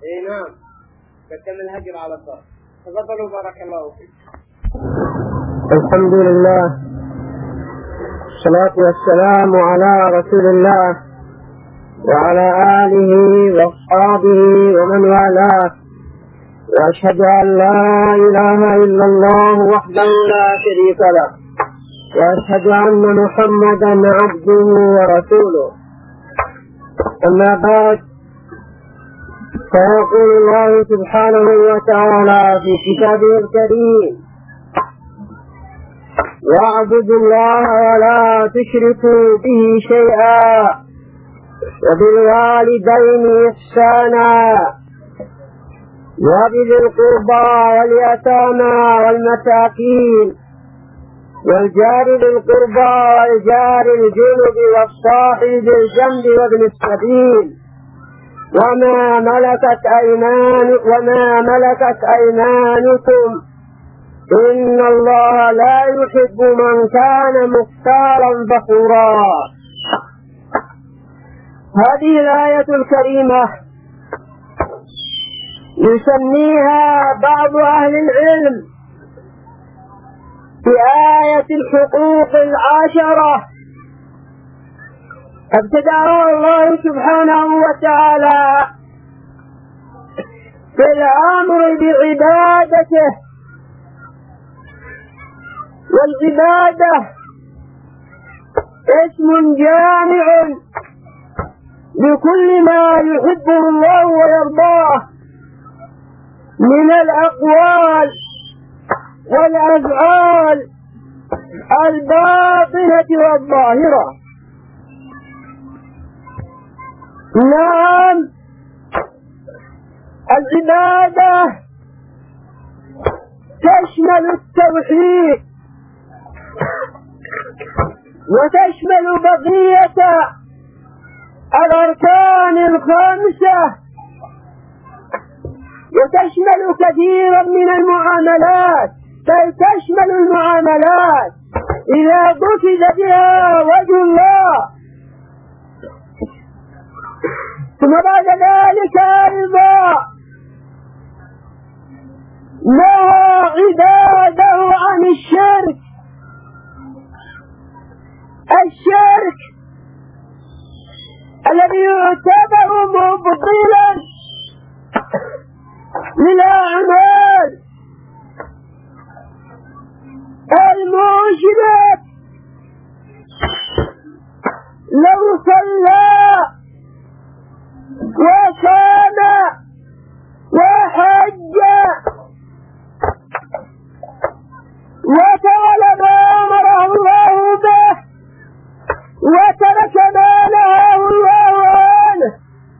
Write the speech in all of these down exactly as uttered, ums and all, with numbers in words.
اي نعم قدم الهجر على الضرب. تفضلوا بارك الله فيك. الحمد لله والصلاة والسلام على رسول الله وعلى آله وأصحابه ومن والاه، وأشهد أن لا إله إلا الله وحده لا شريك له، وأشهد أن محمدا عبده ورسوله. أما بعد، فيقول الله سبحانه وتعالى في كتابه الكريم: واعبدوا الله ولا تشركوا به شيئا وبالوالدين إحسانا وبذي القربى واليتامى والمساكين والجار ذي القربى والجار الجنب والصاحب بالجنب وابن السبيل وما ملكت أيمان وما ملكت أيمانكم إن الله لا يحب من كان مختالا فخورا. هذه الآية الكريمة يسميها بعض أهل العلم بآية الحقوق العاشرة، ابتدأها الله سبحانه وتعالى بالأمر بعبادته، والعبادة اسم جامع لكل ما يحبه الله ويرضاه من الأقوال والأفعال الباطنة والظاهرة. نعم، العبادة تشمل التوحيد وتشمل بقية الأركان الخمسة وتشمل كثيرا من المعاملات، بل تشمل المعاملات إذا قصد بها وجه الله. ثم بعد ذلك أيضا نهى عباده عن الشرك. الشرك الذي يعتبر مبطلا للأعمال، المشرك لو صلى وصام وحج وفعل ما أمره الله به وترك ما نهاه الله عنه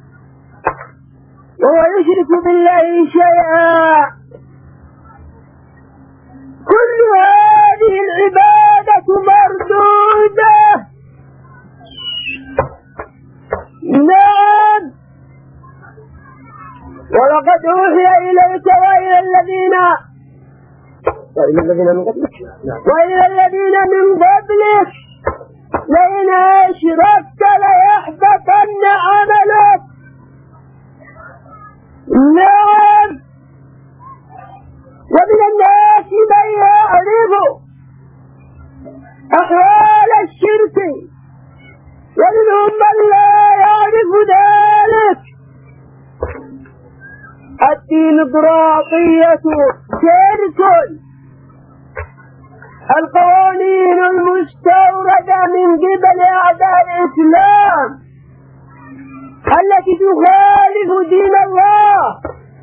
وهو يشرك بالله شيئا، كل هذه العبادة مردودة. نعم، ولقد أوحي إليك وإلى الذين وإلى الذين من قبلك وإلى الذين من قبلك لئن أشركت ليحبطن عملك. نعم، ومن الناس من يعرف أحوال الشرك ومنهم من لا يعرف ذلك. الديمقراطية شرك، القوانين المستوردة من قبل أعداء الإسلام التي تخالف دين الله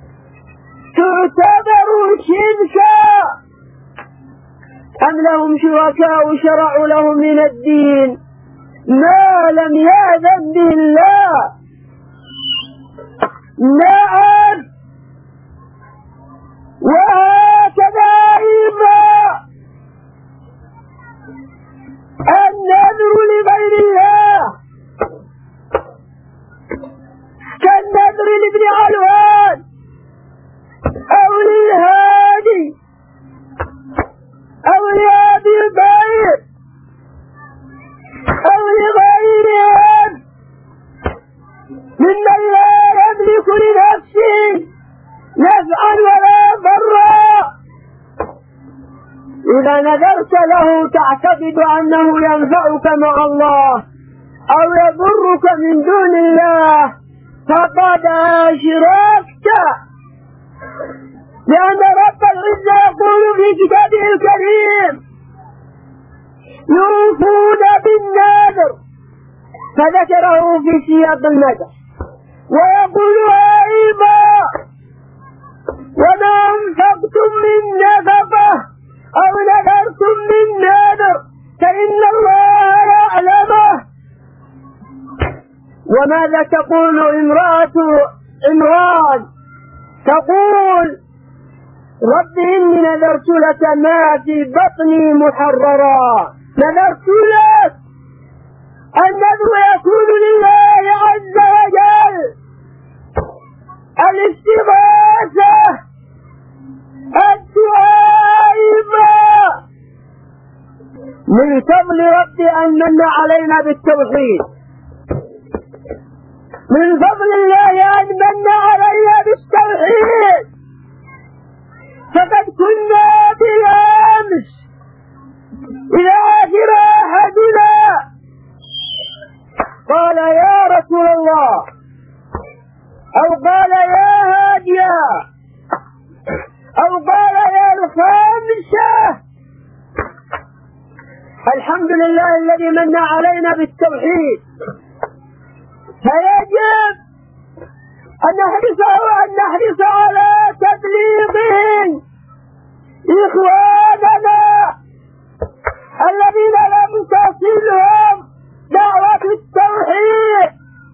تعتبر شركا. أم لهم شركاء شرعوا لهم من الدين ما لم يأذن به الله. نعم، وهكذا أيضا النذر لغير الله كالنذر لابن علوان أو للهادي أو لأبي بكر أو لغيرهم ممن لا يملك لنفسه نذرت له تعتقد أنه ينفعك مع الله أو يضرك من دون الله فقد أشركت، لأن رب العزة يقول في كتابه الكريم يوفون بالنذر فذكره في سياق المدح، ويقول أيضا وما أنفقتم من نفقة أو نذرتم من نذر فإن الله يعلمه. وماذا تقول امرأة عمران؟ تقول رب إني نذرت لك ما في بطني محررا. نذرت لك، النذر يكون لله عز وجل، الاستغاثة، الدعاء، من فضل ربي أن من علينا بالتوحيد، من فضل الله أن من علينا بالتوحيد. فقد كنا بالأمس إلى آخر أحدنا قال يا رسول الله أو قال يا هاديا أو قال يا الخامسة الحمد لله الذي من علينا بالتوحيد. فيجب أن نحرص أن نحرص على تبليغه إخواننا الذين لم تصلهم دعوة التوحيد.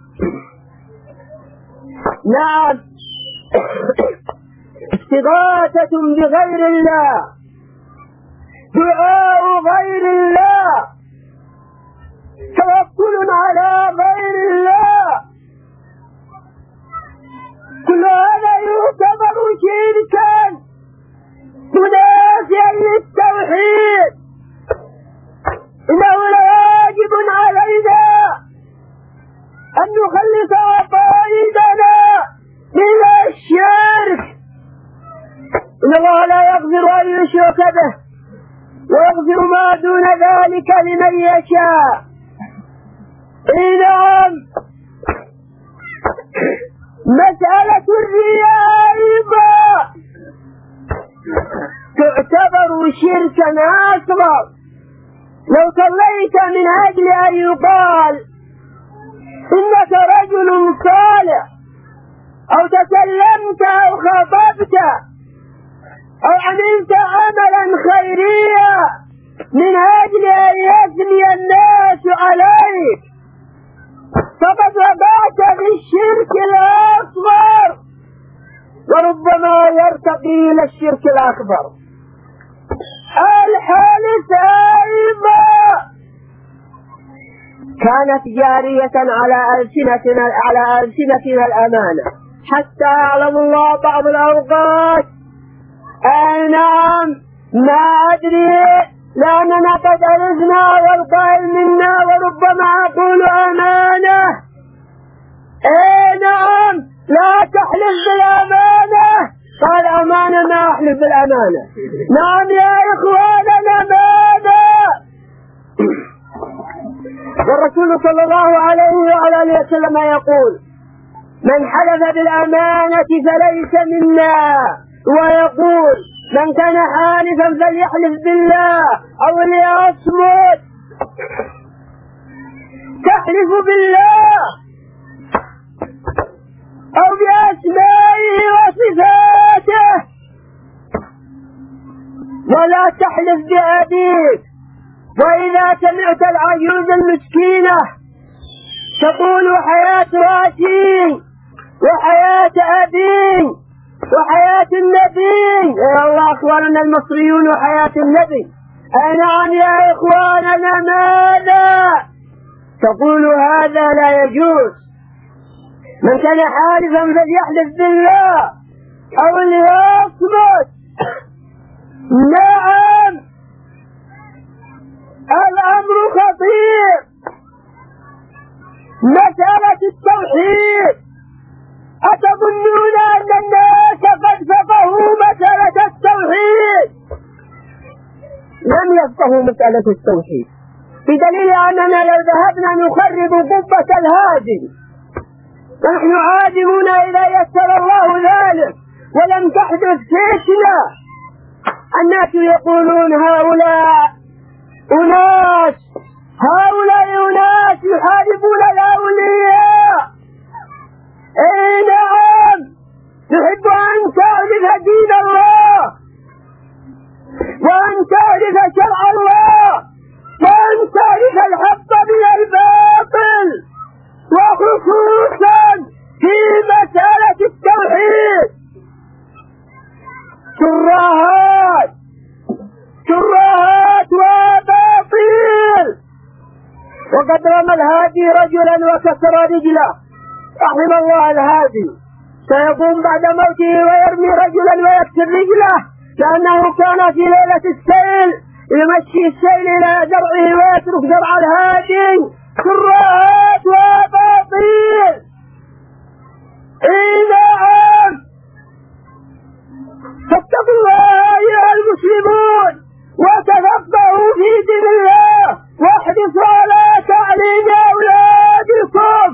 نعم، استغاثة بغير الله، دعاء غير الله، توكل على غير الله، كل هذا يعتبر شركا منافيا للتوحيد. إنه لواجب علينا أن نخلص عقائدنا من الشرك. إن الله لا يغفر أن يشرك به ويغفر ما دون ذلك لمن يشاء. نعم، مسألة الرياء أيضا تعتبر شركا أصغر. لو صليت من أجل أن يقال إنك رجل صالح، أو تكلمت أو خطبت أو عملت عملا خيريا من أجل أن يثني الناس عليك، فقد وقعت في الشرك الأصغر، وربما يرتقي إلى الشرك الأكبر. الحالث أيضا كانت جارية على ألسنتنا على ألسنتنا الأمانة حتى يعلم الله بعض الأوقات. أي نعم، ما أدري، لأننا قد عرفنا والقائل منا وربما أقول أمانة. أي نعم، لا تحلف بالأمانة. قال أمانة، ما أحلف بالأمانة. نعم يا إخواننا، أمانة. والرسول صلى الله عليه وعلى آله وسلم يقول من حلف بالأمانة فليس منا، ويقول من كان حالفا فليحلف بالله أو ليصمت. تحلف بالله أو بأسمائه وصفاته، ولا تحلف بأبيك. وإذا سمعت العجوز المسكينة تقول حياة راسي وحياة أبي وحياة النبي، يا الله أخواننا المصريون، وحياة النبي. أي نعم يا إخواننا، ماذا تقول؟ هذا لا يجوز. من كان حالفا فليحلف بالله أو ليصمت. نعم، الأمر خطير. مسألة التوحيد، أتظنون أن الناس قد فقهوا مسألة التوحيد؟ لم وهو مسألة التوحيد، بدليل أننا لو ذهبنا نخرب قبة الهادم نحن عازمون إذا يسر الله ذلك ولم تحدث فتنة. الناس يقولون هؤلاء أناس هؤلاء أناس يحاربون الأولياء. إيه نعم، نحب أن تعرف دين الله وأن تعرف شرع الله وأن تعرف الحق من الباطل، وخصوصا في مسألة التوحيد. شراهات شراهات وباطل. وقد رمى الهادي رجلا وكسر رجله، رحم الله الهادي، سيقوم بعد موته ويرمي رجلا ويكسر رجله، لأنه كان في ليلة السيل يمشي السيل إلى زرعه ويترك زرع الهادي. شراهات وباطل. إيه نعم، فاتقوا الله أيها المسلمون وتفقهوا في دين الله واحرصوا على تعليم أولادكم.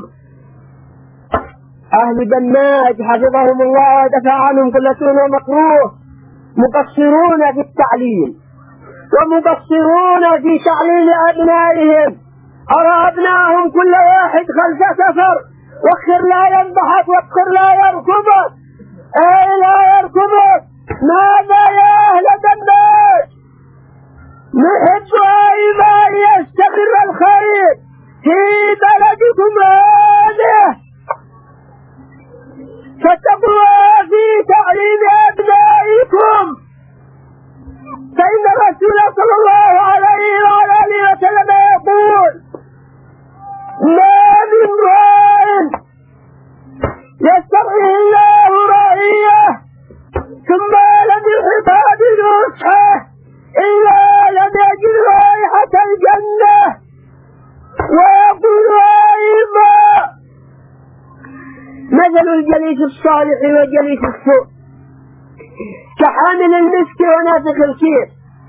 أهل دماج حفظهم الله ودفع عنهم كل سوء ومكروه مقصرون في التعليم ومقصرون في تعليم أبنائهم. أرى أبنائهم كل واحد خلف سفر، واخر لا ينضحك واخر لا يركضك. أي لا يركضك. ماذا يا أهل دماج؟ نحب أيضا أن يستمر الخير في بلدكم هذه، فاتقوا في تعليم أبنائكم، فإن الرسول صلى الله عليه وعلى آله وسلم يقول: ما من راع يسترعيه الله رعيه ثم لم يحب بنصحه إلا لم يجد رائحة الجنة. ويقول أيضا: مثل الجليس الصالح وجليس السوء كحامل المسك ونافخ الكير.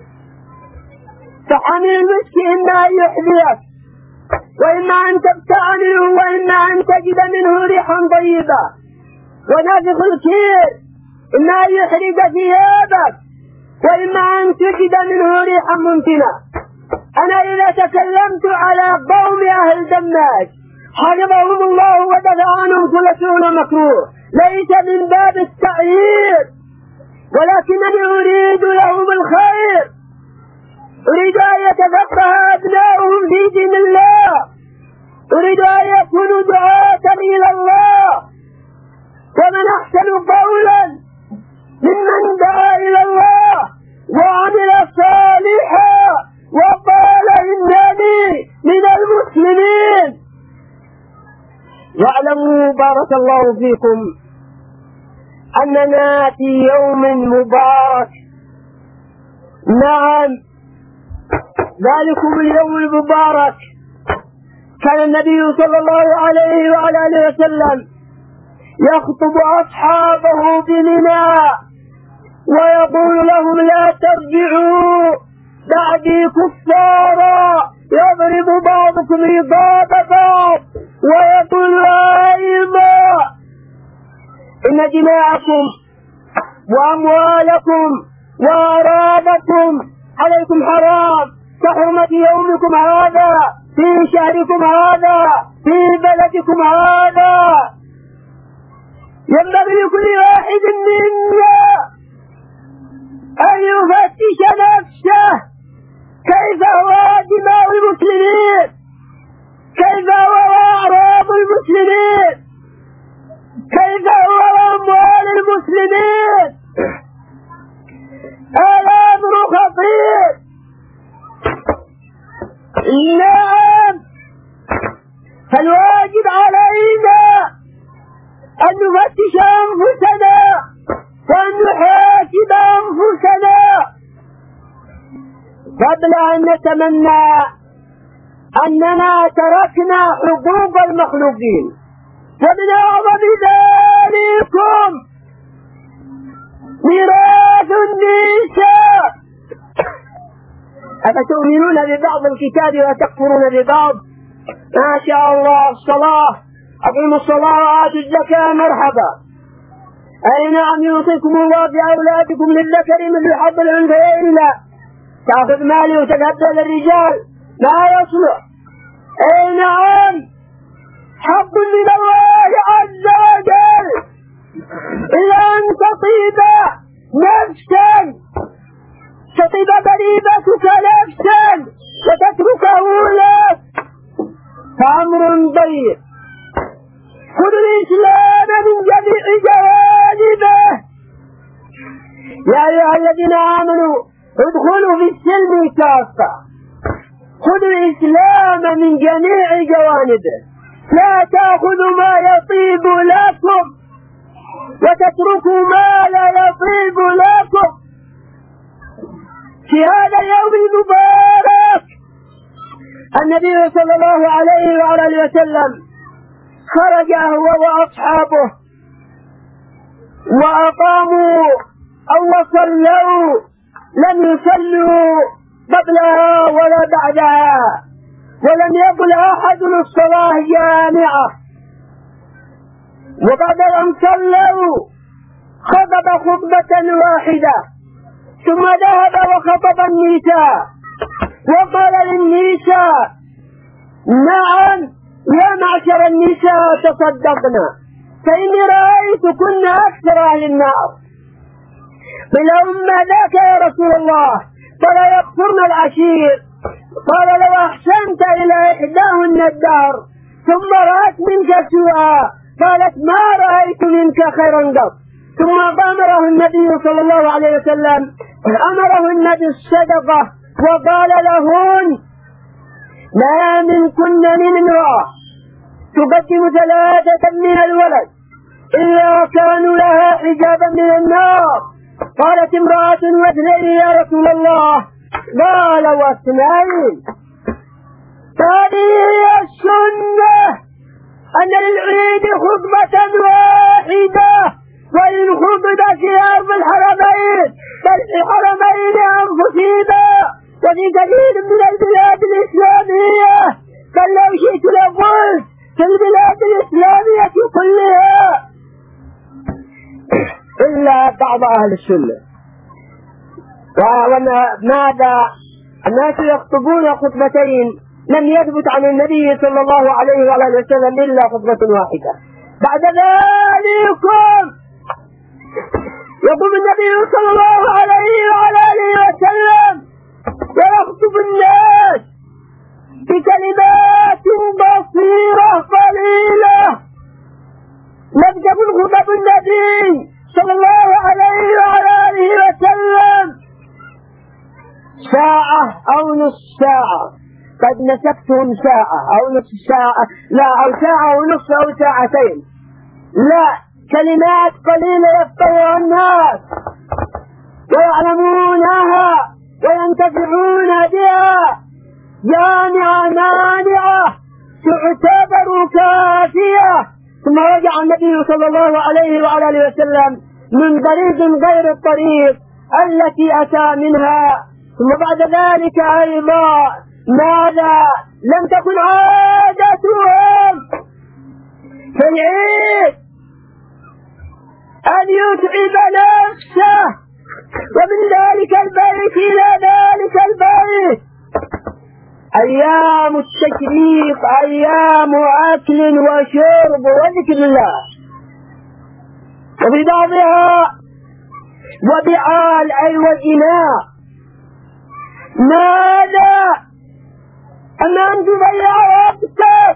فحامل المسك إما أن يحذيك وإما أن تبتاع منه وإما أن تجد منه ريحا طيبة، ونافخ الكير إما أن يحرق ثيابك وإما أن تجد منه ريحا منتنة. أنا إذا تكلمت على قوم أهل دماج حفظهم الله ودفع عنهم كل سوء ومكروه ليس من باب التعيير، ولكنني أريد لهم الخير، أريد أن يتفقه أبناؤهم في دين الله، أريد أن يكونوا دعاة إلى الله. ومن أحسن قولا ممن دعا إلى الله وعمل صالحا وقال إنني من المسلمين. واعلموا بارك الله فيكم أننا في يوم مبارك. نعم، ذلكم اليوم المبارك كان النبي صلى الله عليه وعلى آله وسلم يخطب أصحابه بمنى ويقول لهم: لا ترجعوا بعدي كفارا يضرب بعضكم رقاب بعض. ويقول أيضا: إن دماءكم وأموالكم وأعراضكم عليكم حرام كحرمة يومكم هذا في شهركم هذا في بلدكم هذا. ينبغي لكل واحد منا أن يفتش نفسه كيف هو دماء المسلمين، كيف هو أعراض المسلمين، كيف هو أموال المسلمين. الأمر خطير. نعم، فالواجب علينا أن نفتش أنفسنا وأن نحاسب أنفسنا قبل أن نتمنى أننا تركنا حقوق المخلوقين. ومن أعظم ذلكم ميراث النساء أفتؤمنون ببعض الكتاب وتكفرون ببعض؟ ما شاء الله. الصلاة، أقيموا الصلاة وآتوا الزكاة، مرحبا. أي نعم، يوصيكم الله في أولادكم للذكر مثل حظ الأنثيين. لا، تأخذ مالي وتذهب للرجال، لا يصلح. أي نعم، حظ من الله عز وجل إلى أن تطيب نفسا، تطيب بريبتك نفسا وتتركه لك، فأمر ضيق. خذوا الإسلام من جميع جوانبه. يا أيها الذين آمنوا ادخلوا في السلم كافة. خذوا الإسلام من جميع جوانبه، لا تأخذوا ما يطيب لكم وتتركوا ما لا يطيب لكم. في هذا اليوم المبارك النبي صلى الله عليه وآله وسلم خرج هو وأصحابه وأقاموا أو صلوا، لم يصلوا قبلها ولا بعدها، ولم يقل أحد الصلاة جامعة. وبعد أن صلوا خطب خطبة واحدة، ثم ذهب وخطب النساء وقال للنساء: نعم يا معشر النساء تصدقنا، فإني رأيتكن أكثر أهل النار. قيل: أما ذاك يا رسول الله؟ فلا يكفرن العشير. قال: لو أحسنت إلى إحداهن الدهر ثم رأت منك سوءا قالت: ما رأيت منك خيرا قط. ثم أمره النبي صلى الله عليه وسلم أمرهن بالصدقة وقال لهن: ما منكن من امرأة تقدم ثلاثة من الولد إلا كانوا لها حجابا من النار. قالت امرأة: واثنين يا رسول الله؟ قال: واثنين. هذه هي السنة، أن للعيد خطبة واحدة، وإن خطبت في أرض الحرمين بل في حرمين أنفسهما وفي كثير من البلاد الإسلامية، بل لو شئت لقلت في البلاد الإسلامية كلها إلا بعض أهل السنة. وماذا؟ الناس يخطبون خطبتين، لم يثبت عن النبي صلى الله عليه وآله وسلم إلا خطبة واحدة. بعد ذلك يقوم النبي صلى الله عليه وآله وسلم ويخطب الناس بكلمات بصيرة قليلة. لم تكن خطب النبي صلى الله عليه وآله وسلم ساعة أو نصف ساعة، قد نسكتهم ساعة أو نصف ساعة، لا، أو ساعة ونصف أو ساعتين، لا، كلمات قليلة يفقهها الناس ويعلمونها وينتفعون بها، جامعة مانعة تعتبر كافية. ثم رجع النبي صلى الله عليه وآله وسلم من طريق غير الطريق التي أتى منها. ثم بعد ذلك أيضا ماذا؟ لم تكن عادتهم في العيد أن يتعب نفسه ومن ذلك البيت إلى ذلك البيت. أيام التشريق أيام أكل وشرب وذكر الله، وفي بعضها وبعال أي والإناء. ماذا؟ أما أن تضيع وقتك،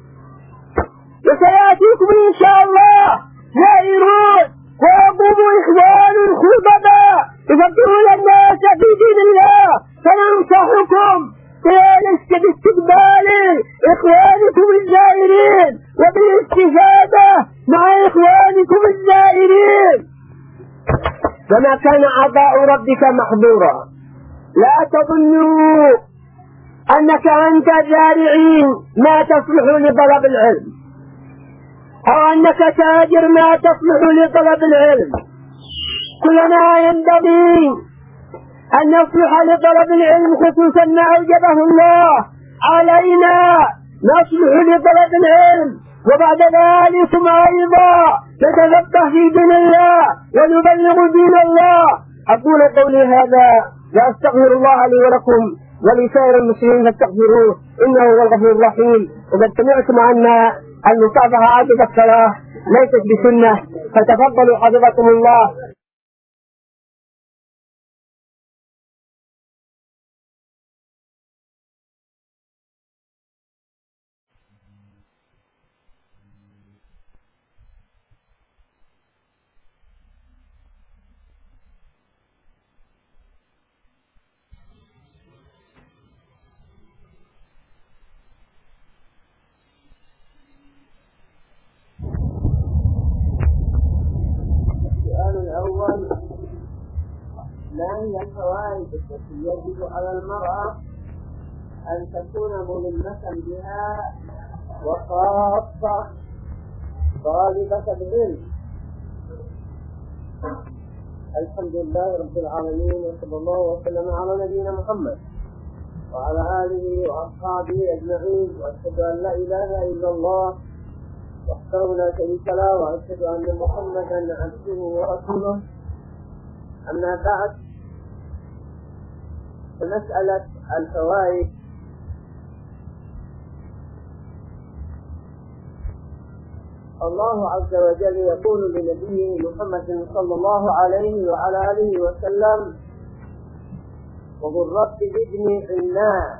وسيأتيكم إن شاء الله زائرون ويقوم إخوان الخطباء يفكرون الناس في دين الله، فننصحكم باستقبال إخوانكم الزائرين وبالاستفادة مع إخوانكم الزائرين. وما كان عطاء ربك محظورا. لا تظنوا أنك أنت زارعين ما تصلح لطلب العلم، أو أنك تاجر ما تصلح لطلب العلم. كلنا ينبغي أن نصلح لطلب العلم خصوصا ما أوجبه الله علينا، نصلح لطلب العلم وبعد ذلك أيضا نتفقه في دين الله ونبلغ دين الله. أقول قولي هذا وأستغفر الله لي ولكم ولسائر المسلمين فاستغفروه إنه هو الغفور الرحيم. وقد سمعتم أن المصافحة عقب الصلاة ليست بسنة، فتفضلوا حفظكم الله. الأول: ما هي الفوائد التي يجب على المرأة أن تكون ملمة بها وخاصة طالبة العلم؟ الحمد لله رب العالمين، وصلى الله وسلم على نبينا محمد وعلى آله وأصحابه أجمعين، وأشهد أن لا إله إلا الله وحده لا شريك له، وأشهد أن محمدا عبده ورسوله. أما بعد، فمسألة الفوائد الله عز وجل يقول لنبيه محمد صلى الله عليه وعلى آله وسلم: وقل رب زدني علما.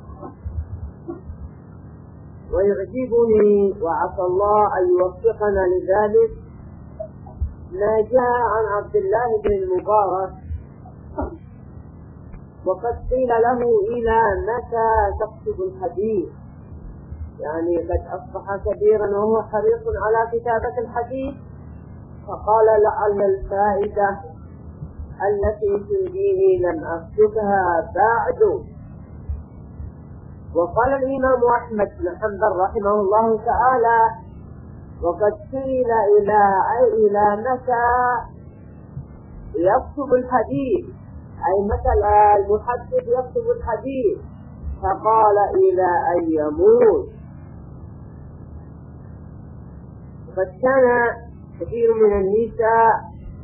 ويعجبني وعسى الله أن يوفقنا لذلك ما جاء عن عبد الله بن المبارك، وقد قيل له: إلى متى تكتب الحديث؟ يعني قد أصبح كبيرا وهو حريص على كتابة الحديث، فقال: لعل الفائدة التي تريدني لم أكتبها بعد. وقال الإمام أحمد بن حنبل رحمه الله تعالى: وقد قيل إلى إلى متى يكتب الحديث، أي متى المحدث يكتب الحديث؟ فقال: إلى أن يموت. وقد كان كثير من النساء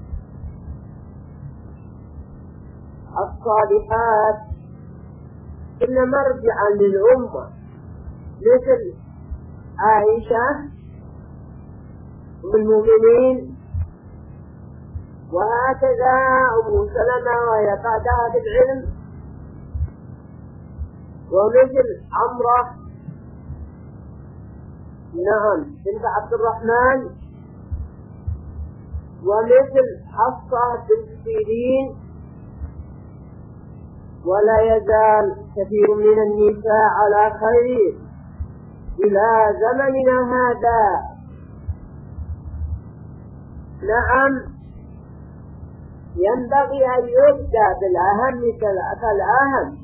الصالحات إن مرجعا للأمة، مثل عائشة أم المؤمنين، وهكذا أم سلمة وهي قادة العلم، ومثل عمرة نعم بنت عبد الرحمن، ومثل حفصة بنت سيرين. ولا يزال كثير من النساء على خير إلى زمننا هذا. نعم، ينبغي أن يبدأ بالأهم فالأهم،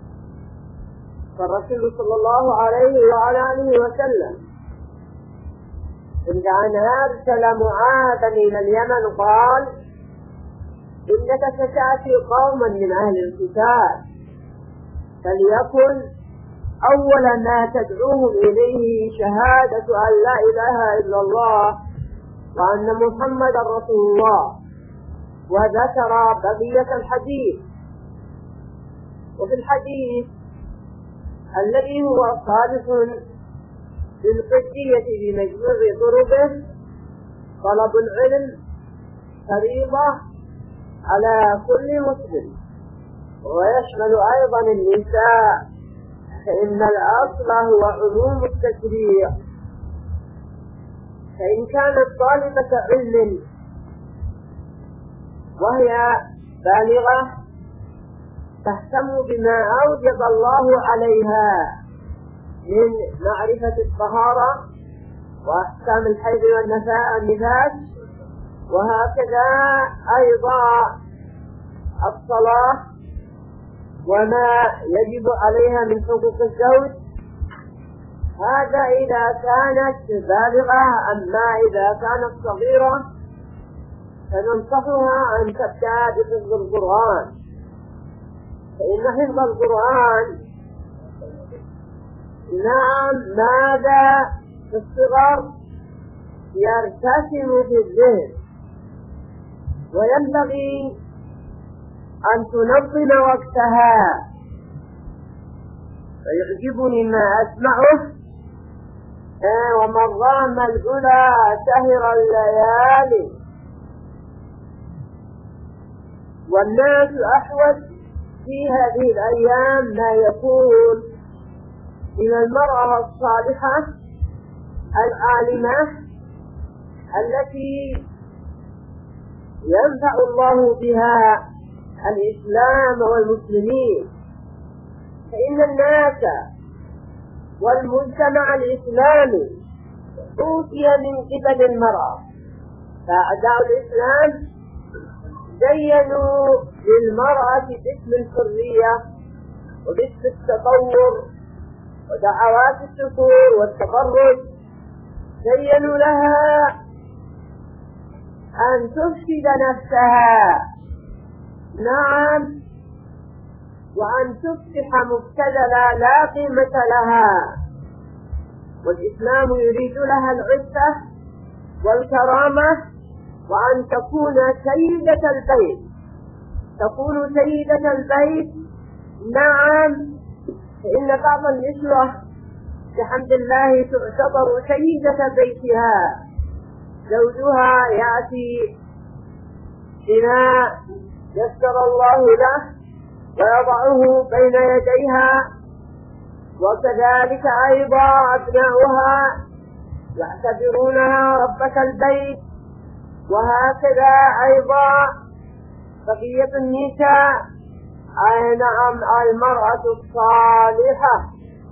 فالرسول صلى الله عليه وعلى آله وسلم عند أن أرسل معاذا إلى اليمن قال: إنك ستأتي قوما من أهل الكتاب، فليكن أول ما تدعوهم إليه شهادة أن لا إله إلا الله وأن محمدا رسول الله. وذكر بقية الحديث. وفي الحديث الذي هو صالح للقدية بمجموع طرقه: طلب العلم فريضة على كل مسلم، ويشمل أيضا النساء، فإن الأصل هو عموم التشريع. فإن كانت طالبة علم وهي بالغة تهتم بما أوجب الله عليها من معرفة الطهارة وأحكام الحيض والنفاس، وهكذا أيضا الصلاة وما يجب عليها من حقوق الزوج، هذا إذا كانت بالغة. أما إذا كانت صغيرة فننصحها أن تبدأ بحفظ القرآن فإن حفظ القرآن نعم ماذا في الصغر يرتسم في الذهن، وينبغي أن تنظم وقتها. فيعجبني ما أسمعه آه ومن رام الأولى سهر الليالي. والناس أحوج في هذه الأيام ما يكون إلى المرأة الصالحة العالمة التي ينفع الله بها الإسلام والمسلمين. فإن الناس والمجتمع الإسلامي أوتي من قبل المرأة، فأعداء الإسلام زينوا للمرأة باسم الحرية وباسم التطور ودعوات السكور والتبرج، زينوا لها أن تفسد نفسها، نعم، وأن تصبح مبتذلة لا قيمة لها. والإسلام يريد لها العفة والكرامة، وأن تكون سيدة البيت، تكون سيدة البيت، نعم. فإن بعض النسوة بحمد الله تعتبر سيدة بيتها، زوجها يأتي بما يسر الله له ويضعه بين يديها، وكذلك أيضا أبناؤها يعتبرونها ربة البيت، وهكذا أيضا بقية النساء، أي نعم المرأة الصالحة.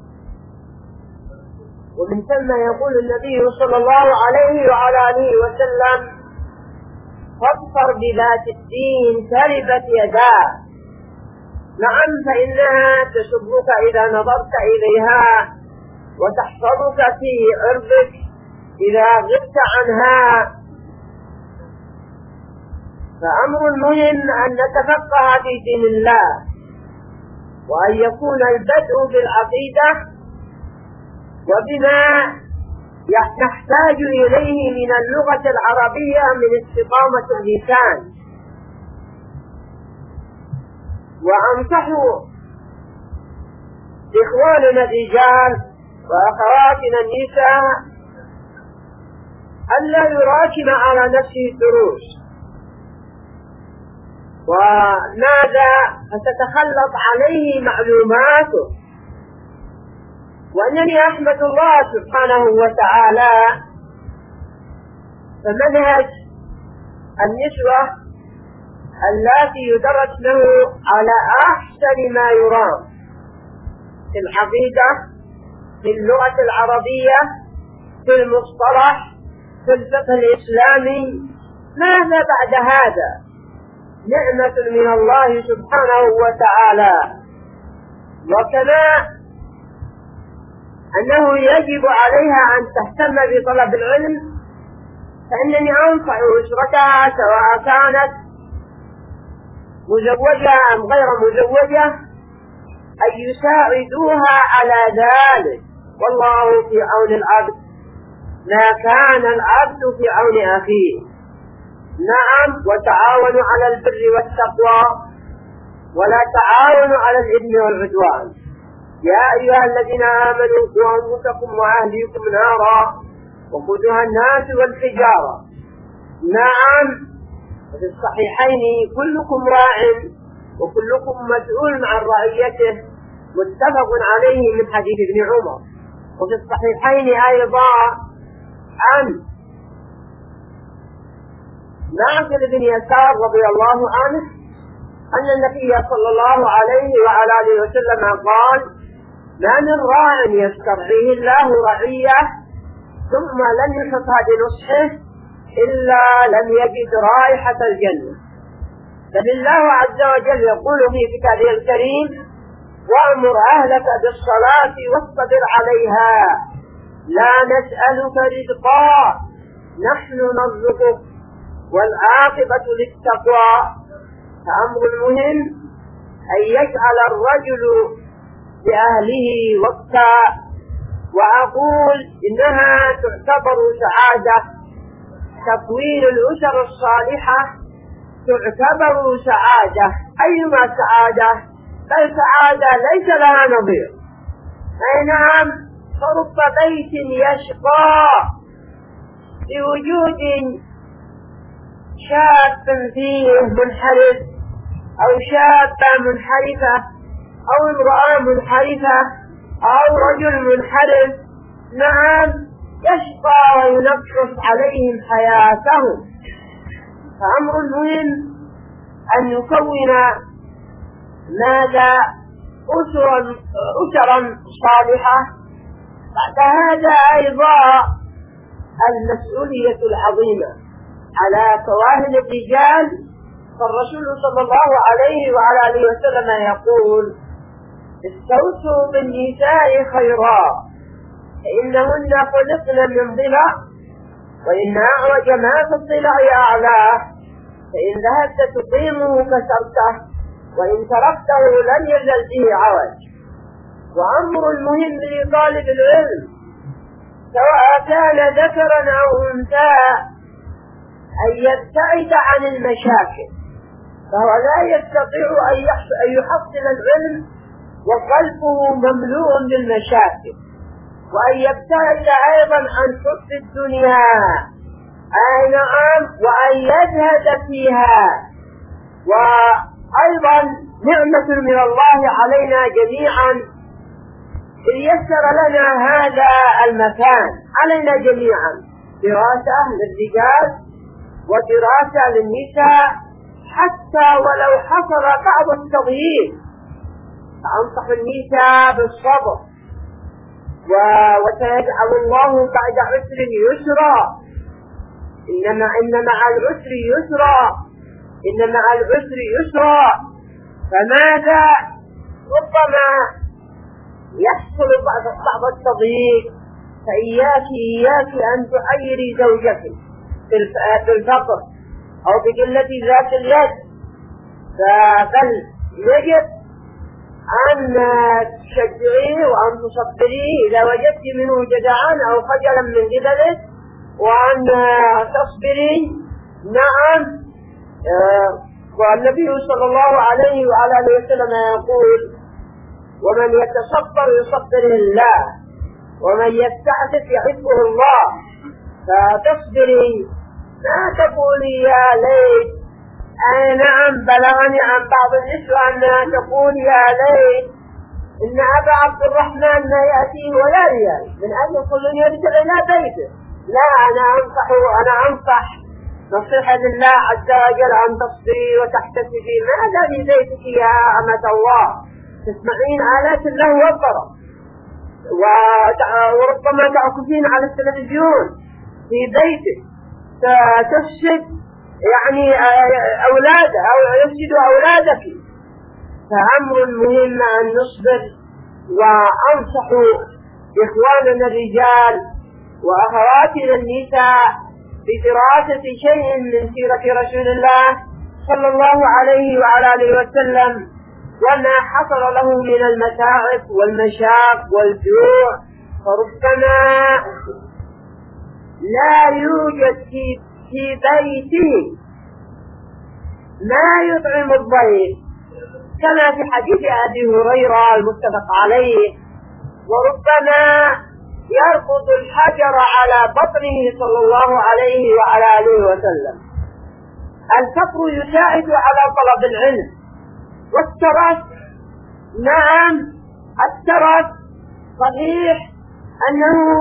ومن ثم يقول النبي صلى الله عليه وعلى آله وسلم: فاظفر بذات الدين تربت يداه. نعم، فإنها تسبك إذا نظرت إليها، وتحفظك في عرضك إذا غبت عنها. فأمر مهم أن نتفقه في دين الله، وأن يكون البدء بالعقيدة وبما نحتاج إليه من اللغة العربية من استقامة اللسان. وأنصح إخواننا الرجال وأخواتنا النساء ألا يراكم على نفسه الدروس، وماذا فتتخلط عليه معلوماته. وأنني أحمد الله سبحانه وتعالى فمنهج النسوة التي يدرس له على أحسن ما يرام في العقيدة، في اللغة العربية، في المصطلح، في الفقه الإسلامي. ماذا بعد هذا؟ نعمة من الله سبحانه وتعالى. وكما أنه يجب عليها أن تهتم بطلب العلم، فإنني أنصح أسرتها سواء كانت مزوجة أم غير مزوجة أن يساعدوها على ذلك. والله في عون العبد ما كان العبد في عون أخيه. نعم، وتعاونوا على البر والتقوى ولا تعاونوا على الإثم والعدوان. يا أيها الذين آمنوا قوا أنفسكم وأهليكم نارا وقودها الناس والحجارة. نعم، وفي الصحيحين كلكم راع وكلكم مسؤول عن رعيته، متفق عليه من حديث ابن عمر. وفي الصحيحين أيضا عن معقل بن يسار رضي الله عنه أن النبي صلى الله عليه وعلى آله وسلم قال: ما من راع يسترعيه الله رعية ثم لم يحطها بنصحه إلا لم يجد رائحة الجنة. بل الله عز وجل يقول في كتابه الكريم: وأمر أهلك بالصلاة واصطبر عليها لا نسألك رزقا نحن نرزقك والعاقبة للتقوى. فأمر مهم أن يجعل الرجل لأهله وقتا، وأقول إنها تعتبر سعادة. تكوين الأسر الصالحة تعتبر سعادة، أيما سعادة، بل سعادة ليس لها نظير. أي نعم، فرب بيت يشقى بوجود شاب فيه منحرف، أو شابة منحرفة، أو امرأة منحرفة، أو رجل منحرف. نعم، يشقى وينقص عليهم حياتهم. فأمر مهم أن يكون ماذا أسرا أسرا صالحة. بعد هذا أيضا المسؤولية العظيمة على كواهن الرجال. فالرسول صلى الله عليه وعلى آله وسلم يقول: استوصوا بالنساء خيرا، فإنهن خلقن من ضلع، وإن أعوج ما في الضلع أعلاه، فإن ذهبت تقيمه كسرته، وإن تركته لم يزل به عوج. وأمر المهم لطالب العلم سواء كان ذكرا أو أنثى أن يبتعد عن المشاكل، فهو لا يستطيع أن يحصل العلم وقلبه مملوء بالمشاكل. وأن يبتعد أيضا عن حب الدنيا، أي نعم، وأن يزهد فيها. وأيضا نعمة من الله علينا جميعا إن يسر لنا هذا المكان، علينا جميعا دراسة للرجال ودراسة للنساء، حتى ولو حصل بعض التضييق. فأنصح النساء بالصبر، وسيجعل الله بعد عسر يسرا. إنما إن مع العسر يسرا، إن مع العسر يسرا. فماذا؟ ربما يحصل بعض التضييق، فإياك إياك أن تعيري زوجك في الفقر أو بقلة ذات اليد. بل يجب أن تشجعيه وأن تصبريه إذا وجدت منه جدعان أو خجلا من قبله، وأن تصبري. نعم. آه والنبي صلى الله عليه وعلى آله وسلم يقول: ومن يتصبر يصبره الله، ومن يستعفف يعفه الله. فتصبري، لا تقولي يا ليت. أي نعم، بلغني عن بعض النسوة أنها تقول: يا ليت إن أبا عبد الرحمن ما يأتيه ولا ريال من أجل كل يرجع إلى بيته. لا، أنا أنصح أنا أنصح نصيحة لله عز وجل أن تصبري وتحتسبي. ماذا في بيتك يا أمة الله؟ تسمعين آلات الله والضرب، وربما تعكفين على التلفزيون في بيتك، تفسد يعني أولاد أو يفسد أولادك. فأمر مهم أن نصبر. وأنصح إخواننا الرجال وأخواتنا النساء بدراسة شيء من سيرة رسول الله صلى الله عليه وعلى آله وسلم، وما حصل له من المتاعب والمشاق والجوع. فربما لا يوجد في في بيته ما يطعم الضيف، كما في حديث أبي هريرة المتفق عليه: وربما يركض الحجر على بطنه صلى الله عليه وعلى آله وسلم. الفقر يساعد على طلب العلم. والترف، نعم، الترف صحيح أنه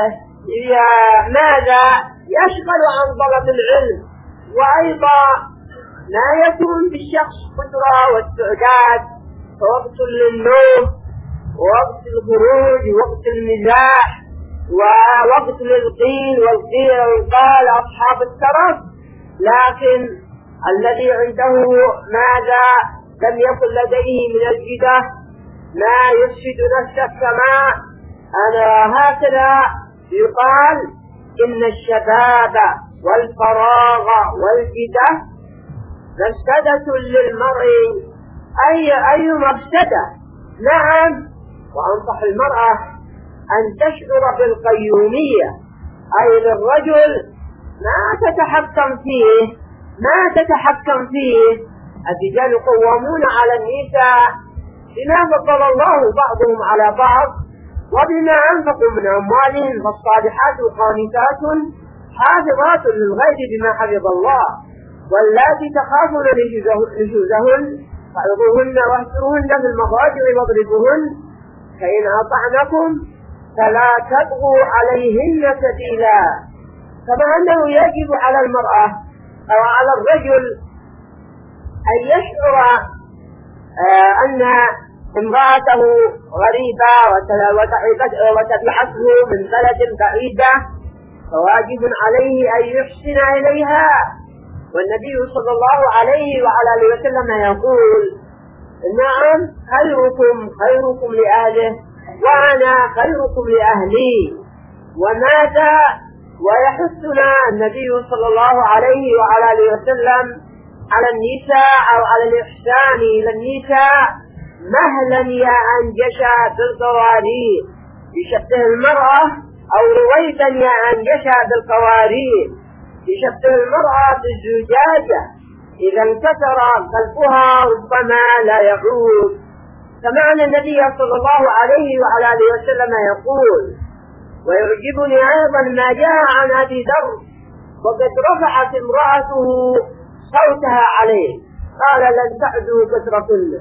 ماذا يشغل عن طلب العلم، وأيضا ما يكون بالشخص قدرة واستعداد، وقت للنوم، ووقت الخروج، ووقت المزاح، ووقت للقيل والقيل والقال أصحاب الترف. لكن الذي عنده ماذا لم يكن لديه من الجدة ما يفسد نفسه، كما أنا هكذا يقال: إن الشباب والفراغ والجدة مفسدة للمرء أي أي مفسدة. نعم، وأنصح المرأة أن تشعر بالقيومية، أي للرجل ما تتحكم فيه ما تتحكم فيه الرجال قوامون على النساء بما فضل الله بعضهم على بعض وبما أنفقوا من أموالهم، فالصالحات قانتات حافظات للغيب بما حفظ الله، واللاتي تخافون نشوزهن فاعظوهن واهجروهن في المضاجع واضربوهن، فإن أطعنكم فلا تبغوا عليهن سبيلا. كما أنه يجب على المرأة أو على الرجل أن يشعر آه أن امرأته غريبة وتبحثه من بلد بعيدة، فواجب عليه أن يحسن إليها. والنبي صلى الله عليه وعلى آله وسلم يقول: نعم، خيركم خيركم لأهله وأنا خيركم لأهلي. وماذا ويحثنا النبي صلى الله عليه وعلى آله وسلم على النساء أو على الإحسان إلى النساء مهلا يا أنجشا بالقوارير، يشبه المرأة، أو رويدا يا أنجشا بالقوارير، يشبه المرأة بالزجاجة إذا انكسر قلبها ربما لا يعود. كما أن النبي صلى الله عليه وعلى آله وسلم يقول: ويعجبني أيضا ما جاء عن أبي ذر وقد رفعت امرأته صوتها عليه قال: لن تعدوا كثركن.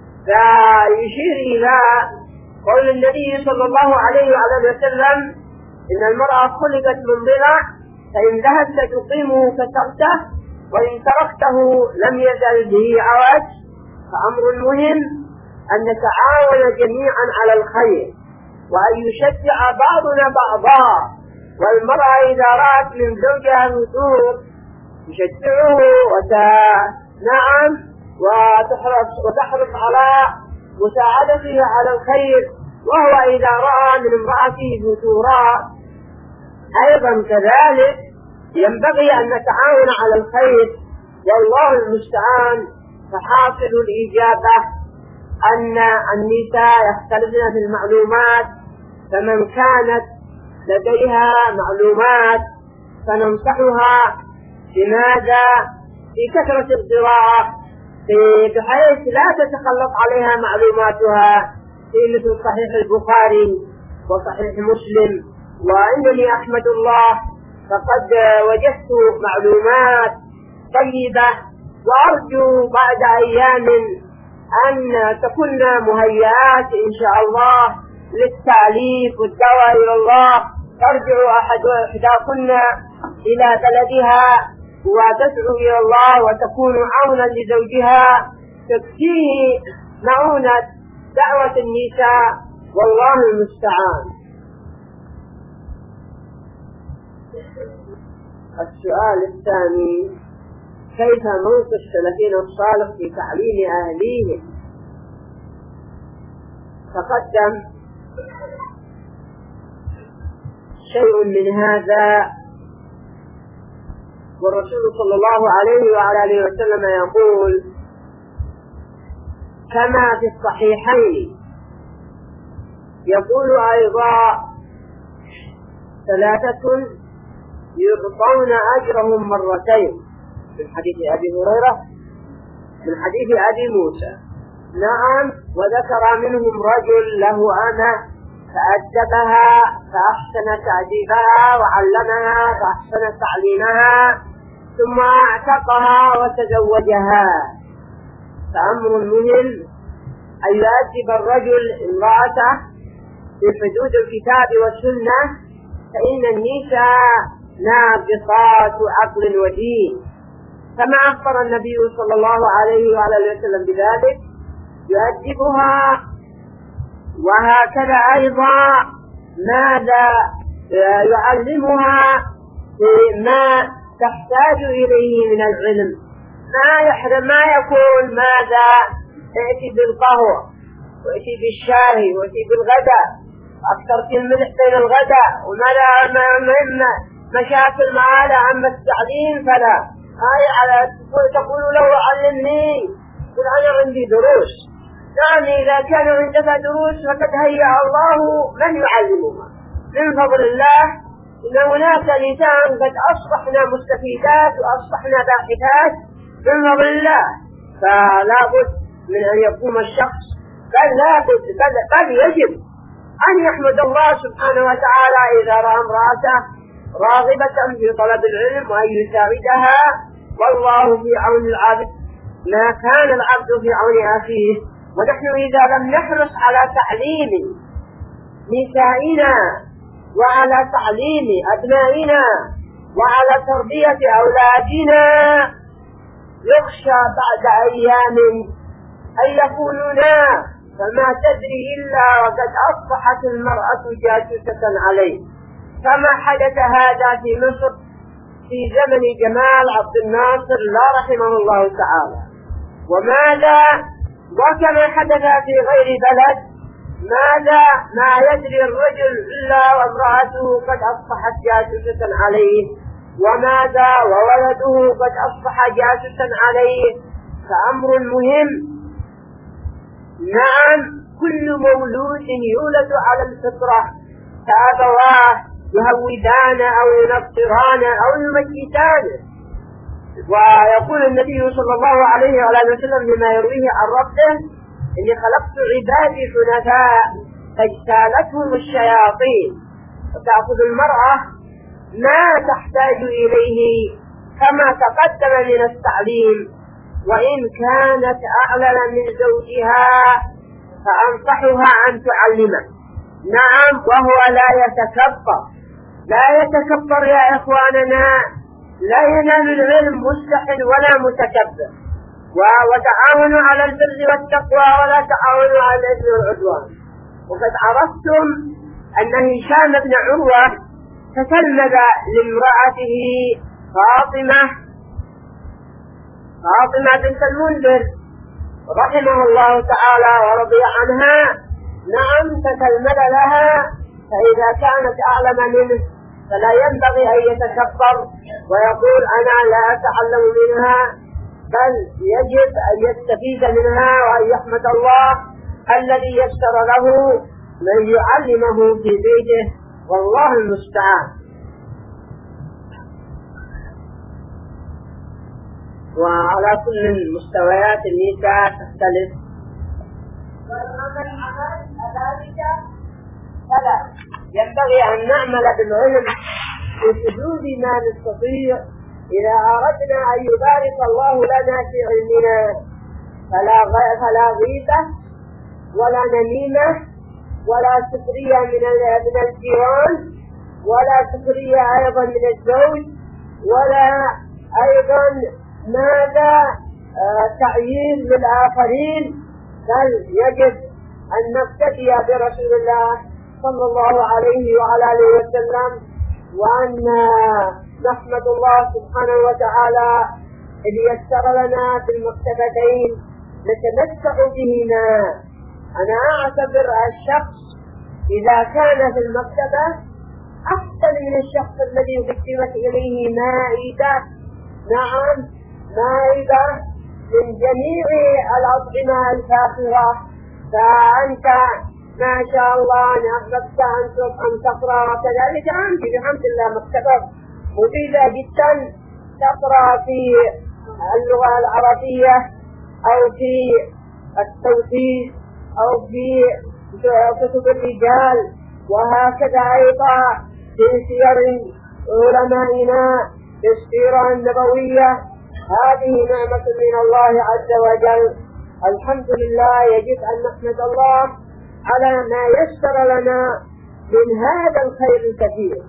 فيشير إلى قول النبي صلى الله عليه وعلى آله وسلم: إن المرأة خلقت من ضلع، فإن ذهبت تقيمه كسرته، وإن تركته لم يزل به عوج. فأمر مهم أن نتعاون جميعا على الخير، وأن يشجع بعضنا بعضا. والمرأة إذا رأت من زوجها الوثور تشجعه وت... نعم وتحرص وتحرص على مساعدته على الخير، وهو إذا رأى من امرأته فتورا أيضا كذلك ينبغي أن نتعاون على الخير. والله المستعان. فحاصل الإجابة أن النساء يختلفن في المعلومات، فمن كانت لديها معلومات فننصحها بماذا؟ في كثرة القراءة، بحيث لا تتخلط عليها معلوماتها، في مثل صحيح البخاري وصحيح مسلم. وإنني أحمد الله فقد وجدت معلومات طيبة، وأرجو بعد أيام أن تكون مهيئات إن شاء الله للتعليف والدعوة إلى الله، ترجع أحد إحداكن إلى بلدها وتدعو إلى الله وتكون عونا لزوجها، تكفيه معونة دعوة النساء، والله المستعان. السؤال الثاني: كيف موقف السلفيين الصالح في تعليم أهليهم؟ تقدم شيء من هذا، والرسول صلى الله عليه وعلى آله وسلم يقول كما في الصحيحين، يقول أيضا: ثلاثة يعطون أجرهم مرتين، من حديث أبي هريرة من حديث أبي موسى. نعم، وذكر منهم رجل له أمة فأدبها فأحسن تأديبها وعلمها فأحسن تعليمها ثم أعتقها وتزوجها. فأمر مهم أن يؤدب الرجل امرأته في حدود الكتاب والسنة، فإن النساء ناقصات عقل ودين، كما أخبر النبي صلى الله عليه وعلى آله وسلم بذلك، يؤدبها. وهكذا أيضا ماذا يعلمها ما تحتاج إليه من العلم، ما يحرم ما يقول ماذا ائتي بالقهوة وائتي بالشاي وائتي بالغداء، أكثر في الملح بين الغداء، وماذا مهم مشاكل معانا عن التعليم، فلا هاي على تقول له علمني يقول أنا عندي دروس. نعم، إذا كان عندك دروس فقد هيأ الله من يعلمها من فضل الله. إن هناك نساء قد أصبحنا مستفيدات وأصبحنا باحثات من فضل الله، فلا بد من أن يقوم الشخص، بل لا بد بل, بل يجب أن يحمد الله سبحانه وتعالى إذا رأى امرأته راغبة في طلب العلم وأن يساعدها، والله في عون العبد ما كان العبد في عون أخيه. ونحن إذا لم نحرص على تعليم نسائنا وعلى تعليم أبنائنا وعلى تربية أولادنا يخشى بعد أيام أن يقولون فما تدري إلا وقد أصبحت المرأة جاسوسة عليه، كما حدث هذا في مصر في زمن جمال عبد الناصر لا رحمه الله تعالى. وماذا وكما حدث في غير بلد، ماذا ما يدري الرجل إلا وامرأته قد أصبحت جاسوسة عليه، وماذا وولده قد أصبح جاسوسا عليه. فأمر مهم. نعم، كل مولود يولد على الفطرة، فأبواه يهودان أو ينصران أو يمجسان. ويقول النبي صلى الله عليه وآله وسلم لما يرويه عن ربه: إني خلقت عبادي حنفاء فاجتالتهم الشياطين. فتأخذ المرأة ما تحتاج إليه كما تقدم من التعليم، وإن كانت أعلم من زوجها فأنصحها أن تعلمه. نعم، وهو لا يتكبر، لا يتكبر يا إخواننا، لا ينال العلم مستحل ولا متكبر. وتعاونوا على البر والتقوى ولا تعاونوا على الإثم والعدوان. وقد عرفتم أن هشام بن عروة تتلمذ لامرأته فاطمة فاطمة بنت المنذر رحمه الله تعالى ورضي عنها. نعم، تتلمذ لها، فإذا كانت أعلم منه فلا ينبغي أن يتكبر ويقول أنا لا أتعلم منها، بل يجب أن يستفيد منها وأن يحمد الله الذي يسر له من يعلمه في بيته، والله المستعان. وعلى كل المستويات النساء تختلف. ذلك فلا ينبغي أن نعمل بالعلم بحدود ما نستطيع إذا أردنا أن يبارك الله لنا في علمنا. فلا فلا غيبة ولا نميمة ولا سخرية من الجيران ولا سخرية أيضا من الزوج، ولا أيضا ماذا آه تعيين للآخرين، بل يجب أن نقتدي برسول الله صلى الله عليه وعلى آله وسلم، وأن نحمد الله سبحانه وتعالى اللي يسر لنا في المكتبتين نتمتع بهما. أنا أعتبر الشخص إذا كان في المكتبة أحسن من الشخص الذي قدمت إليه مائدة. نعم، مائدة من جميع الأطعمة الفاخرة، فأنت ما شاء الله أن أحببت أن تقرأ، كذلك أنت بحمد الله مكتبة مفيدة جدا، تقرأ في اللغة العربية أو في التوحيد أو في كتب الرجال، وهكذا أيضا في سير علمائنا في السيرة النبوية. هذه نعمة من الله عز وجل، الحمد لله. يجب أن نحمد الله على ما يسر لنا من هذا الخير الكثير.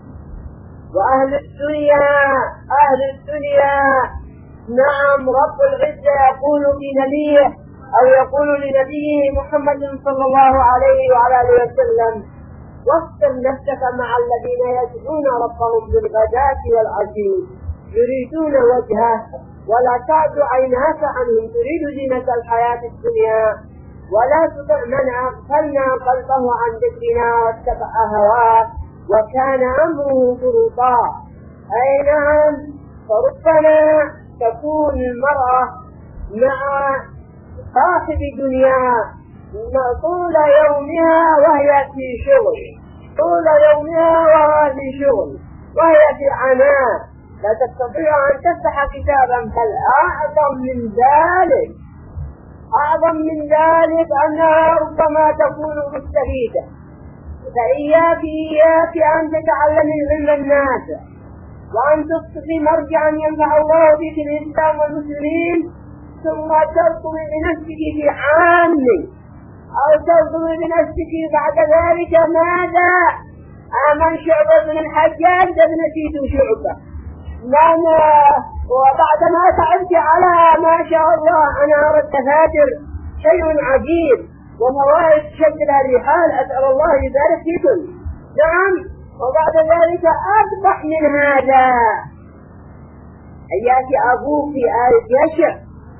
وأهل الدنيا أهل الدنيا نعم، رب العزة يقول في نبيه أو يقول لنبيه محمد صلى الله عليه وعلى آله وسلم: واصبر نفسك مع الذين يدعون ربهم بالغداة والعشي يريدون وجهه ولا تعد عيناك عنهم تريد زينة الحياة الدنيا ولا تطع من أغفلنا قلبه عن ذكرنا واتبع هواه وكان أمره فرطا. أي نعم، فربما تكون المرأة مع صاحب دنياها طول يومها وهي في شغل، طول يومها وهي في شغل وهي في عناء، لا تستطيع أن تفتح كتابا. بل أعظم من ذلك، أعظم من ذلك أنها ربما تكون مستفيدة. فإياك إياك أن تتعلم العلم النافع وأن تصبحي مرجعا ينفع الله بك الإسلام والمسلمين، ثم ترطب بنفسك في عام أو ترطب بنفسك بعد ذلك ماذا؟ آمن شعبة بن الحجاج ابنتي شعبة من وبعدما تعبت على ما شاء الله أنا أردت فاتر شيء عجيب وموارد شكل الرحال، أسأل الله يبارك فيكم. نعم، وبعد ذلك أصبح من هذا يأتي أبوك في آية يشع،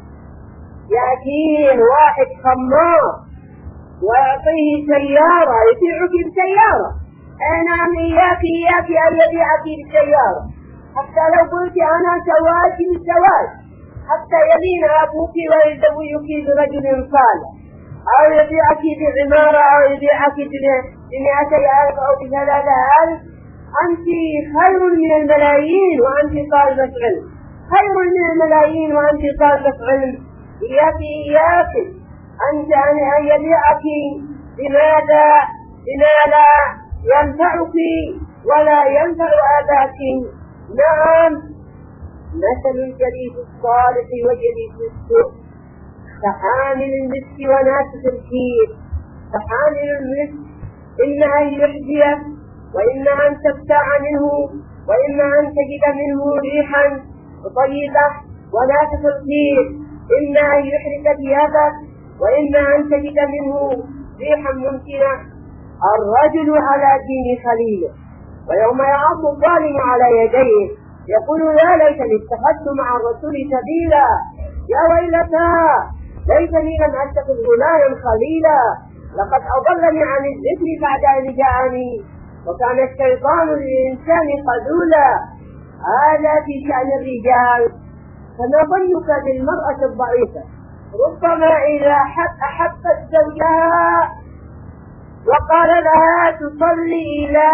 يأتيه واحد خمار ويعطيه سيارة يبيعك بسيارة. أنا إياك إياك أن يبيعك بسيارة، حتى لو قلت أنا سواك بالسواك، حتى يبين أبوك ويزوجك برجل صالح، أو يبيعك بعمارة، أو يبيعك بمئتي ألف أو بثلاثة ألف. أنت خير من الملايين وأنت طالبة علم، خير من الملايين وأنت طالبة علم. إياك إياك أنت أن يبيعك بماذا؟ بما لا ينفعك ولا ينفع أباك. نعم، مثل الجليس الصالح وجليس السوء كحامل المسك ونافخ الكير. فحامل المسك إما أن يحذيك، وإما أن تبتاع منه، وإما أن تجد منه ريحا طيبة. ونافخ الكير إما أن يحرق ثيابك، وإما أن تجد منه ريحا ممكنة. الرجل على دين خليله، ويوم يعض الظالم على يديه يقول يا ليتني اتخذت مع الرسول سبيلا، يا ويلتى ليتني لم اتخذ فلانا خليلا، لقد اضلني عن الذكر بعد ان جاءني وكان الشيطان للانسان خذولا. هذا في شأن الرجال. فما ظنك بالمرأة الضعيفة؟ ربما إذا أحبت زوجها وقال لها تصلي إلى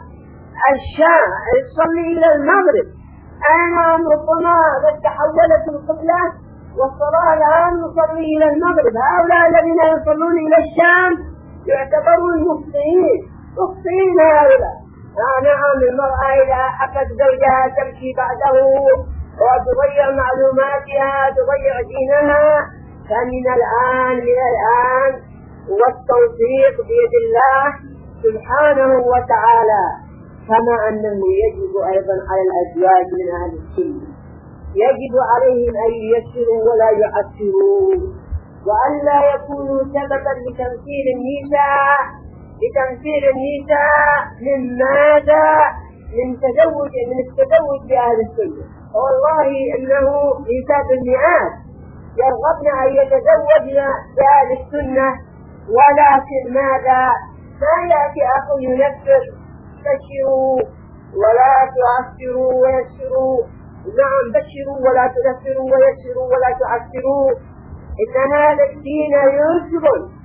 الشام، تصلي إلى المغرب، أنا ربما قد تحولت القبلة والصلاة الآن نصلي إلى المغرب. هؤلاء الذين يصلون إلى الشام يعتبرون مخطئين، مخطئين هؤلاء. نعم، المرأة إذا أحبت زوجها تمشي بعده وتضيع معلوماتها، تضيع دينها. فمن الآن من الآن والتوفيق بيد الله سبحانه وتعالى. كما أنه يجب أيضا على الأزواج من أهل السنة، يجب عليهم أن ييسروا ولا يعسروا، وأن لا يكونوا سببا لتمثيل النساء لتمثيل النساء من ماذا؟ من تزوج من التزوج بأهل السنة. والله إنه نساء المئات يرغبن أن يتزوجن بأهل السنة، ولكن ماذا؟ ما يأتي أخ ينفر بشروا ولا تعسروا ويسروا. نعم، بشروا ولا تنفروا ويسروا ولا تعسروا. إن هذا الدين يسر،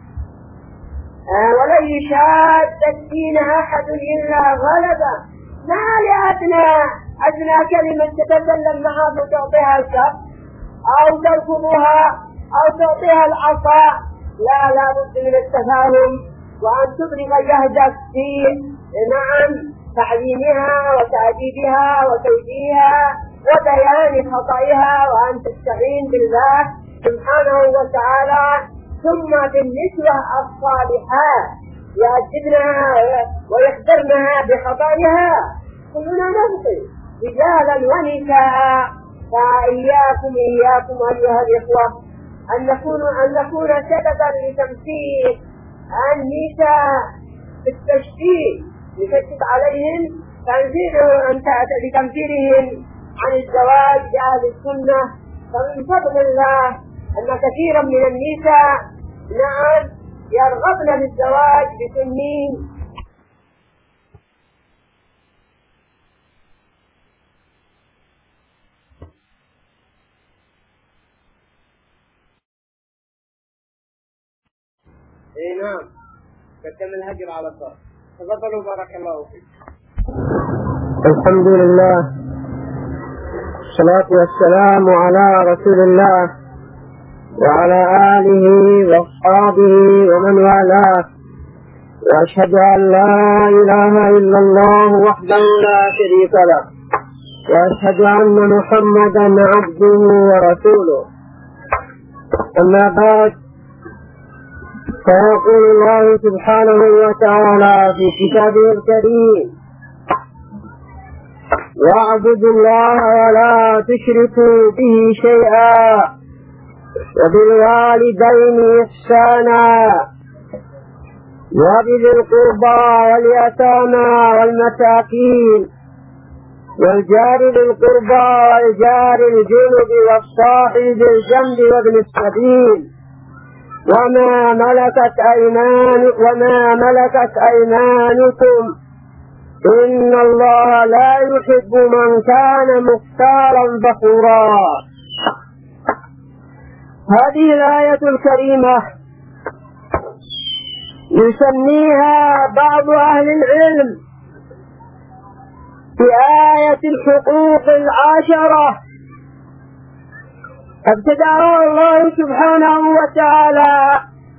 آه ولن يشاد الدين أحد إلا غلبه. ما لأدنى أدنى كلمة تتكلم معها فتعطيها الشر أو ترفضها أو تعطيها العصا. لا لا بد من التفاهم وأن تبرغ جهدك في نعم تعليمها وتأديبها وتوجيهها وبيان خطئها، وأن تستعين بالله سبحانه وتعالى. ثم بالنسبة الصالحات يأدبنها ويخبرنها بخطئها. كلنا نخطئ رجالا ونساء، فإياكم إياكم أيها الإخوة أن نكون أن نكون سببا لتمثيل النساء بالتشديد، لتشدد عليهم لتمثيلهم عن الزواج بأهل السنة. فمن فضل الله أن كثيرا من النساء نعم يرغبن بالزواج بسنين اي نعم قدم الهجر على الضرب. تفضلوا بارك الله فيك. الحمد لله والصلاة والسلام على رسول الله وعلى آله وأصحابه ومن والاه، وأشهد أن لا إله إلا الله وحده لا شريك له، وأشهد أن محمدا عبده ورسوله. أما بعد، فيقول الله سبحانه وتعالى في كتابه الكريم: واعبدوا الله ولا تشركوا به شيئا وبالوالدين إحسانا وبذي القربى واليتامى والمساكين والجار ذي القربى والجار الجنب والصاحب بالجنب وابن السبيل وما ملكت أيمان وما ملكت أيمانكم إن الله لا يحب من كان مختالا فخورا. هذه الآية الكريمة يسميها بعض أهل العلم بآية الحقوق العشرة، ابتدأها الله سبحانه وتعالى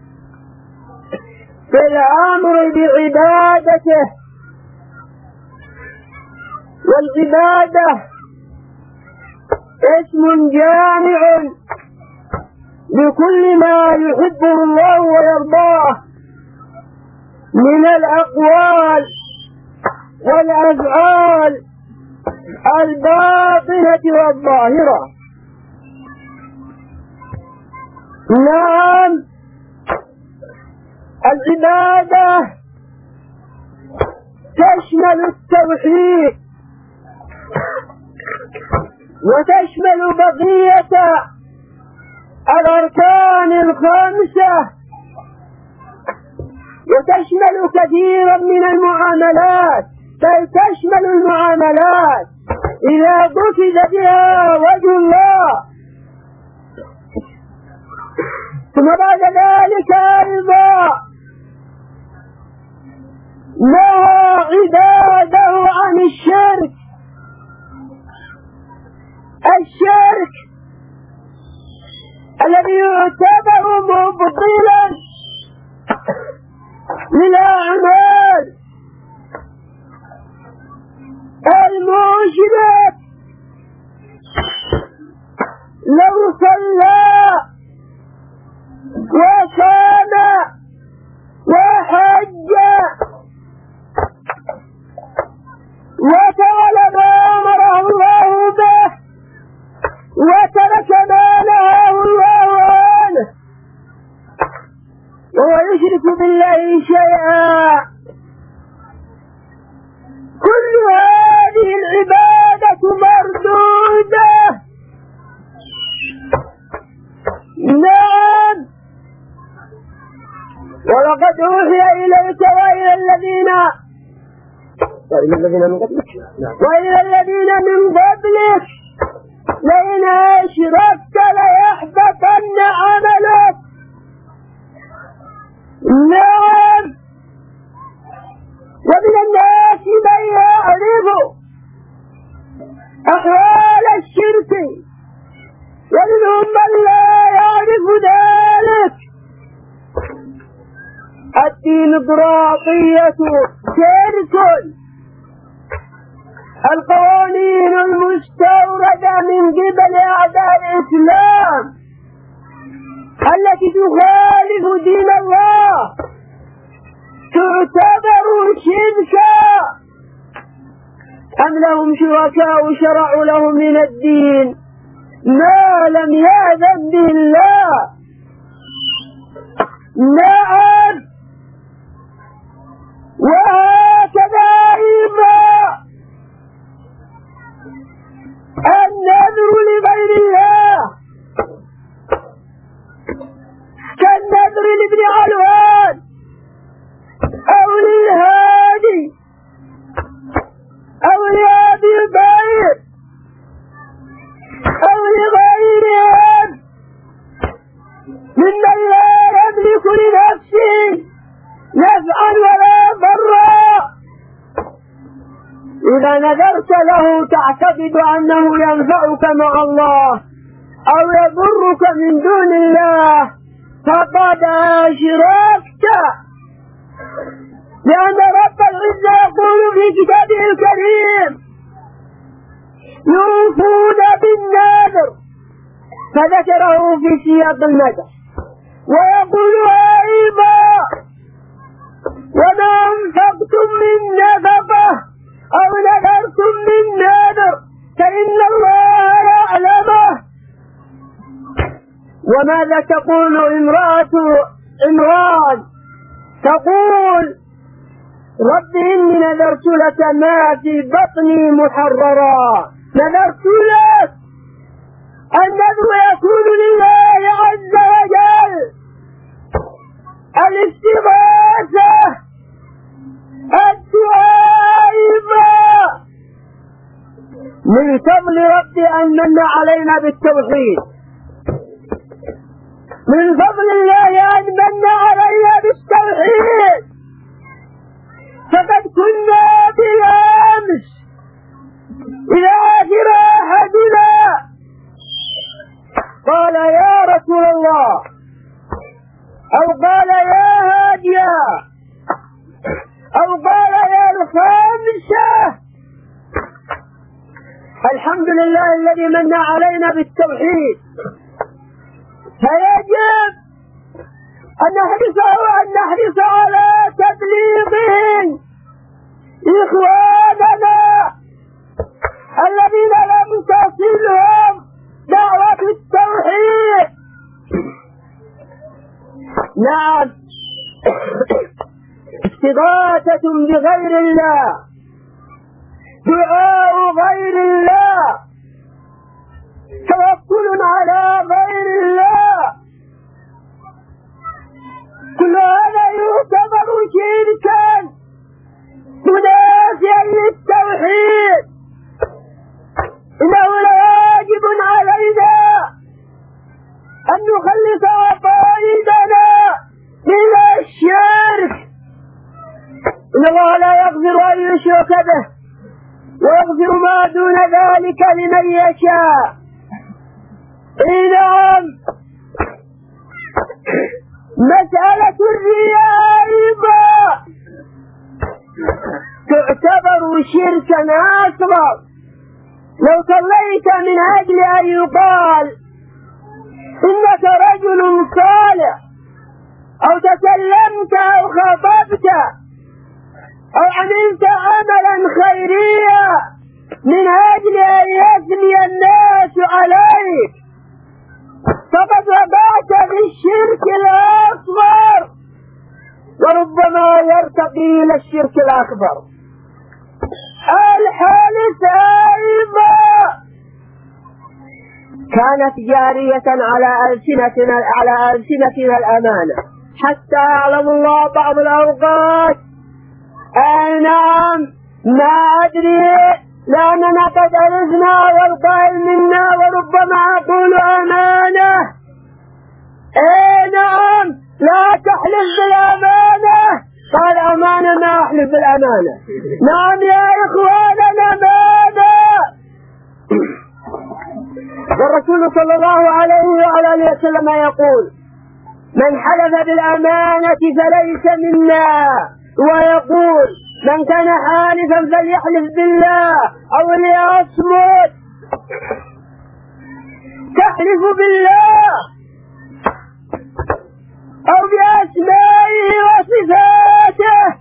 بالأمر بعبادته، والعبادة اسم جامع لكل ما يحبه الله ويرضاه من الأقوال والأفعال الباطنة والظاهرة. نعم، العبادة تشمل التوحيد وتشمل بقية الأركان الخمسة وتشمل كثيرا من المعاملات، بل تشمل المعاملات إذا قصد بها وجه الله. ثم بعد ذلك أيضا نهى عباده عن الشرك. الشرك الذي يعتبر مبطلا للأعمال، المشرك لو صلى وصام وحج وفعل ما أمره الله به وترك ما نهاه الله عنه وهو يشرك بالله شيئا، كل هذه العبادة مردودة. نعم، ولقد أوحي إليك وإلى الذين وإلى الذين من قبلك وإلى الذين من قبلك لئن أشركت ليحبطن عملك. نعم، ومن الناس من يعرف أحوال الشرك ومنهم من لا يعرف ذلك. الديمقراطية شرك، القوانين المستوردة من قبل أعداء الإسلام التي تخالف دين الله تعتبر شركا. أم لهم شركاء شرعوا لهم من الدين ما لم يأذن به الله. نعم، وهكذا أيضا النذر لغير الله كالنذر لابن علوان أو للهادي أو لأبي بكر أو لغيرهم ممن لا يملك لنفسه له تعتقد أنه ينفعك مع الله أو يضرك من دون الله فقد أشركت، لأن رب العزة يقول في كتابه الكريم يوفون بالنذر فذكره في سياق المدح، ويقول أيضا وما أنفقتم من نفقة أو نذرتم من نذر فإن الله يعلمه. وماذا تقول امرأة عمران؟ تقول رب إني نذرت لك ما في بطني محررا، نذرت لك. النذر يكون لله عز وجل، الاستغاثة، الدعاء، من فضل ربي أن من علينا بالتوحيد، من فضل الله أن من علينا بالتوحيد. فقد كنا بالأمس إلى آخر أحدنا قال يا رسول الله أو قال يا هادية أو قال يا الخامسة الحمد لله الذي من علينا بالتوحيد. فيجب أن نحرص أن نحرص على تبليغه إخواننا الذين لم تصلهم دعوة التوحيد. نعم، استغاثة بغير الله، دعاء غير الله، توكل على غير الله، كل هذا يعتبر شركا منافيا للتوحيد. إنه واجب علينا أن نخلص عقائدنا من الشرك. إن الله لا يغفر أن يشرك به ويغفر ما دون ذلك لمن يشاء. نعم، مسألة الرياء أيضا تعتبر شركا أصغر. لو صليت من أجل أن يقال إنك رجل صالح، أو تكلمت أو خطبت أو عملت عملا خيريا من أجل أن يثني الناس عليك، فقد وقعت في الشرك الأصغر، وربما يرتقي إلى الشرك الأكبر. الحالث أيضا كانت جارية على ألسنتنا على ألسنتنا الأمانة، حتى يعلم الله بعض الأوقات أي نعم ما أدري لأننا قد عرفنا والقائل منا وربما أقول أمانة. أي نعم، لا تحلف بالأمانة. قال أمانة، ما أحلف بالأمانة. نعم يا إخواننا، أمانة. والرسول صلى الله عليه وعلى آله وسلم يقول من حلف بالأمانة فليس منا، ويقول من كان حالفا فليحلف بالله أو ليصمت. تحلف بالله أو بأسمائه وصفاته،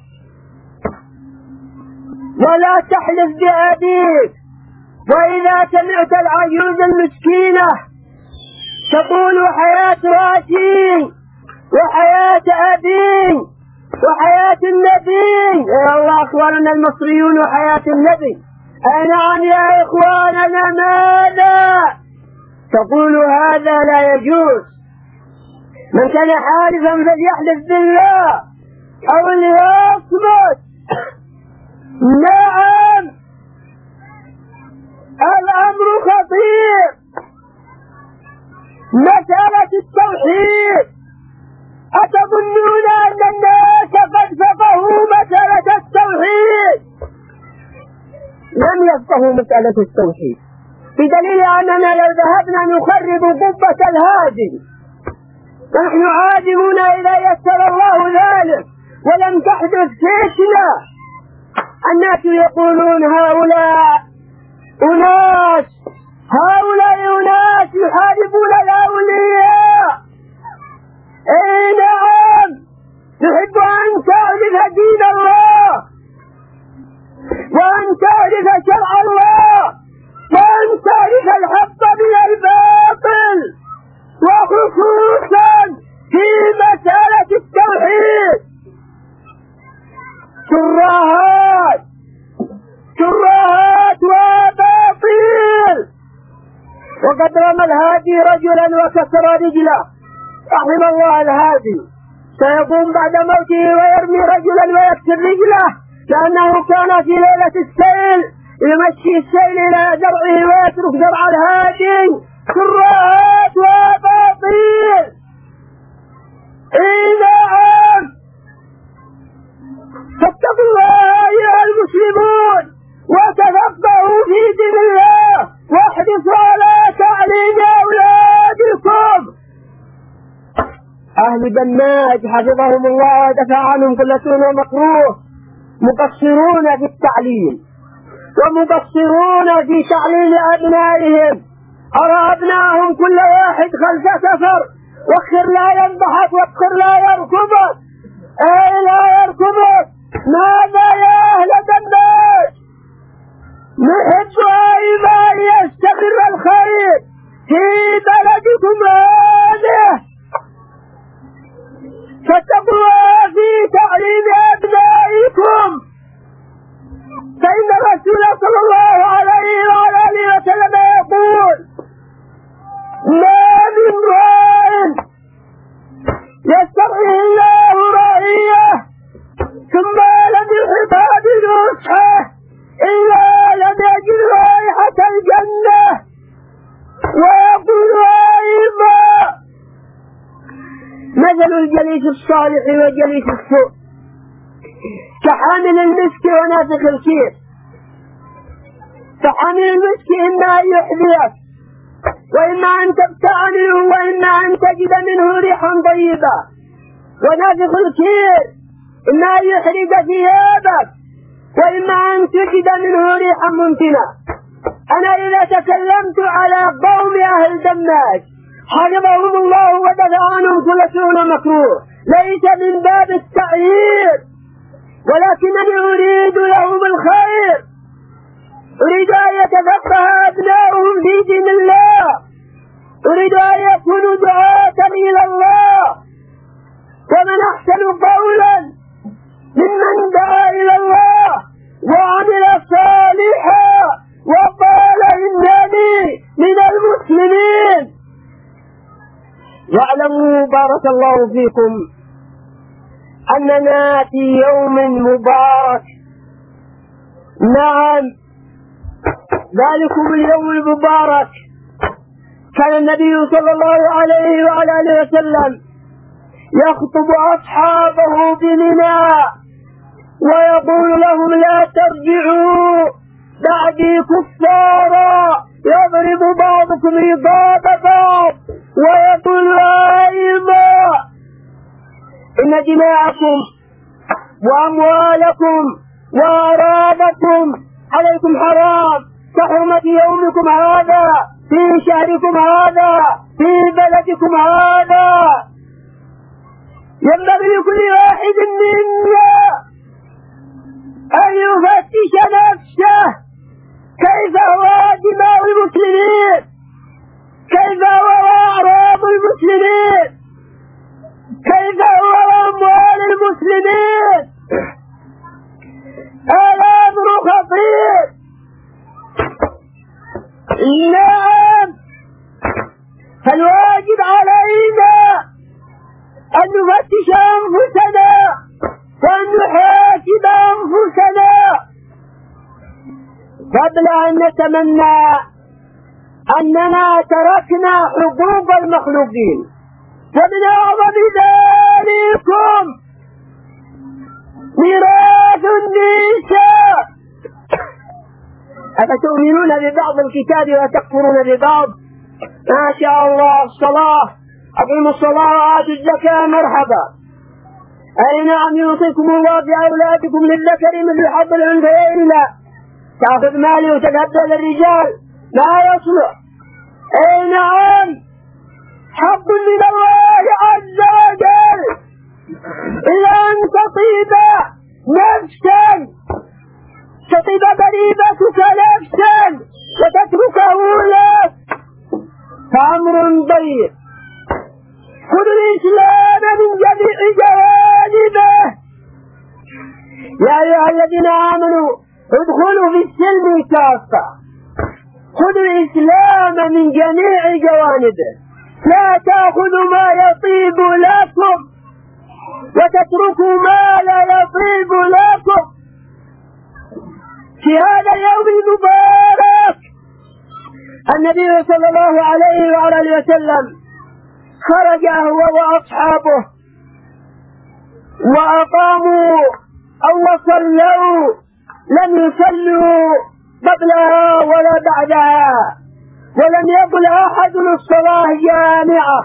ولا تحلف بأبيك. وإذا سمعت العجوز المسكينة تقول حياة راسي وحياة أبي وحياة النبي، يا الله أخواننا المصريون، وحياة النبي. أي نعم يا إخواننا، ماذا تقول؟ هذا لا يجوز. من كان حالفا فليحلف بالله أو ليصمت. نعم، الأمر خطير. مسألة التوحيد، أتظنون أن الناس قد فقهوا مسألة التوحيد؟ لم يفقهوا وهو مسألة التوحيد، بدليل أننا لو ذهبنا نخرب قبة الهادم ونحن عازمون إذا يسر الله ذلك ولم تحدث فتنة، الناس يقولون هؤلاء أناس هؤلاء أناس يحاربون الأولياء. إيه نعم، تحب أن تعرف دين الله وأن تعرف شرع الله وأن تعرف الحق من الباطل، وخصوصا في مسألة التوحيد. شراهات شراهات وباطل. وقد رمى الهادي رجلا وكسر رجله، رحم الله الهادي، سيقوم بعد موته ويرمي رجلا ويكسر رجله، لأنه كان في ليلة السيل يمشي السيل إلى زرعه ويترك زرع الهادي. شراهات وباطل. إيه نعم، فاتقوا الله أيها المسلمون وتفقهوا في دين الله واحرصوا على تعليم أولادكم. أهل دماج حفظهم الله ودفع عنهم كل سوء ومكروه مقصرون في التعليم ومقصرون في تعليم أبنائهم. أرى أبنائهم كل واحد خلف سفر، وخر لا ينضحك وخر لا يركضك. أي لا يركضك. ماذا يا أهل دماج؟ نحب أيضا أن يستمر الخير في بلدكم هذه، فاتقوا في تعليم أبنائكم، فإن الرسول صلى الله عليه وعلى آله وسلم يقول: ما من راع يسترعيه الله رعيه ثم لم يحب بنصحه إلا لم يجد رائحة الجنة. ويقول أيضا: مثل الجليس الصالح وجليس السوء كحامل المسك ونافخ الكير. فحامل المسك إما أن يحذيك وإما أن تبتاع منه وإما أن تجد منه ريحا طيبة، ونافخ الكير إما أن يحرق ثيابك وإما أن تجد منه ريحا منتنة. أنا إذا تكلمت على قوم أهل دماج حفظهم الله ودفع عنهم كل سوء ومكروه ليس من باب التعيير، ولكنني أريد لهم الخير، أريد أن يتفقه أبناؤهم في دين الله، أريد أن يكونوا دعاة إلى الله. ومن أحسن قولا ممن دعا إلى الله وعمل صالحا وقال إنني من المسلمين. واعلموا بارك الله فيكم أننا في يوم مبارك. نعم، ذلكم اليوم المبارك كان النبي صلى الله عليه وعلى آله وسلم يخطب أصحابه بمنى ويقول لهم: لا ترجعوا بعدي كفارا يضرب بعضكم رقاب بعض. ويقول أيضا: إن دماءكم وأموالكم وأعراضكم عليكم حرام كحرمة يومكم هذا في شهركم هذا في بلدكم هذا. ينبغي لكل واحد منا أن يفتش نفسه كيف هو دماء المسلمين، كيف هو أعراض المسلمين، كيف هو أموال المسلمين. الأمر خطير. نعم، فالواجب علينا أن نفتش أنفسنا وأن نحاسب أنفسنا قبل أن نتمنى أننا تركنا حقوق المخلوقين. ومن أعظم ذلكم ميراث النساء. أفتؤمنون ببعض الكتاب وتكفرون ببعض؟ ما شاء الله. الصلاة، أقيموا الصلاة وآتوا الزكاة، مرحبا. أي نعم، يوصيكم الله بأولادكم للذكر مثل حظ الأنثيين. لا، تأخذ مالي وتذهب للرجال، لا يصلح. أي نعم، حظ من الله عز وجل إلى أن تطيب نفسا، تطيب بريبتك نفسا وتتركه لك، فأمر ضيق. خذ الإسلام من جميع جوانبه. يا أيها الذين آمنوا ادخلوا في السلم كافة. خذوا الإسلام من جميع جوانبه، لا تأخذوا ما يطيب لكم وتتركوا ما لا يطيب لكم. في هذا اليوم المبارك النبي صلى الله عليه وعلى وسلم خرج هو وأصحابه وأقاموا أو صلوا، لم يصلوا قبلها ولا بعدها، ولم يقل أحد الصلاة جامعة.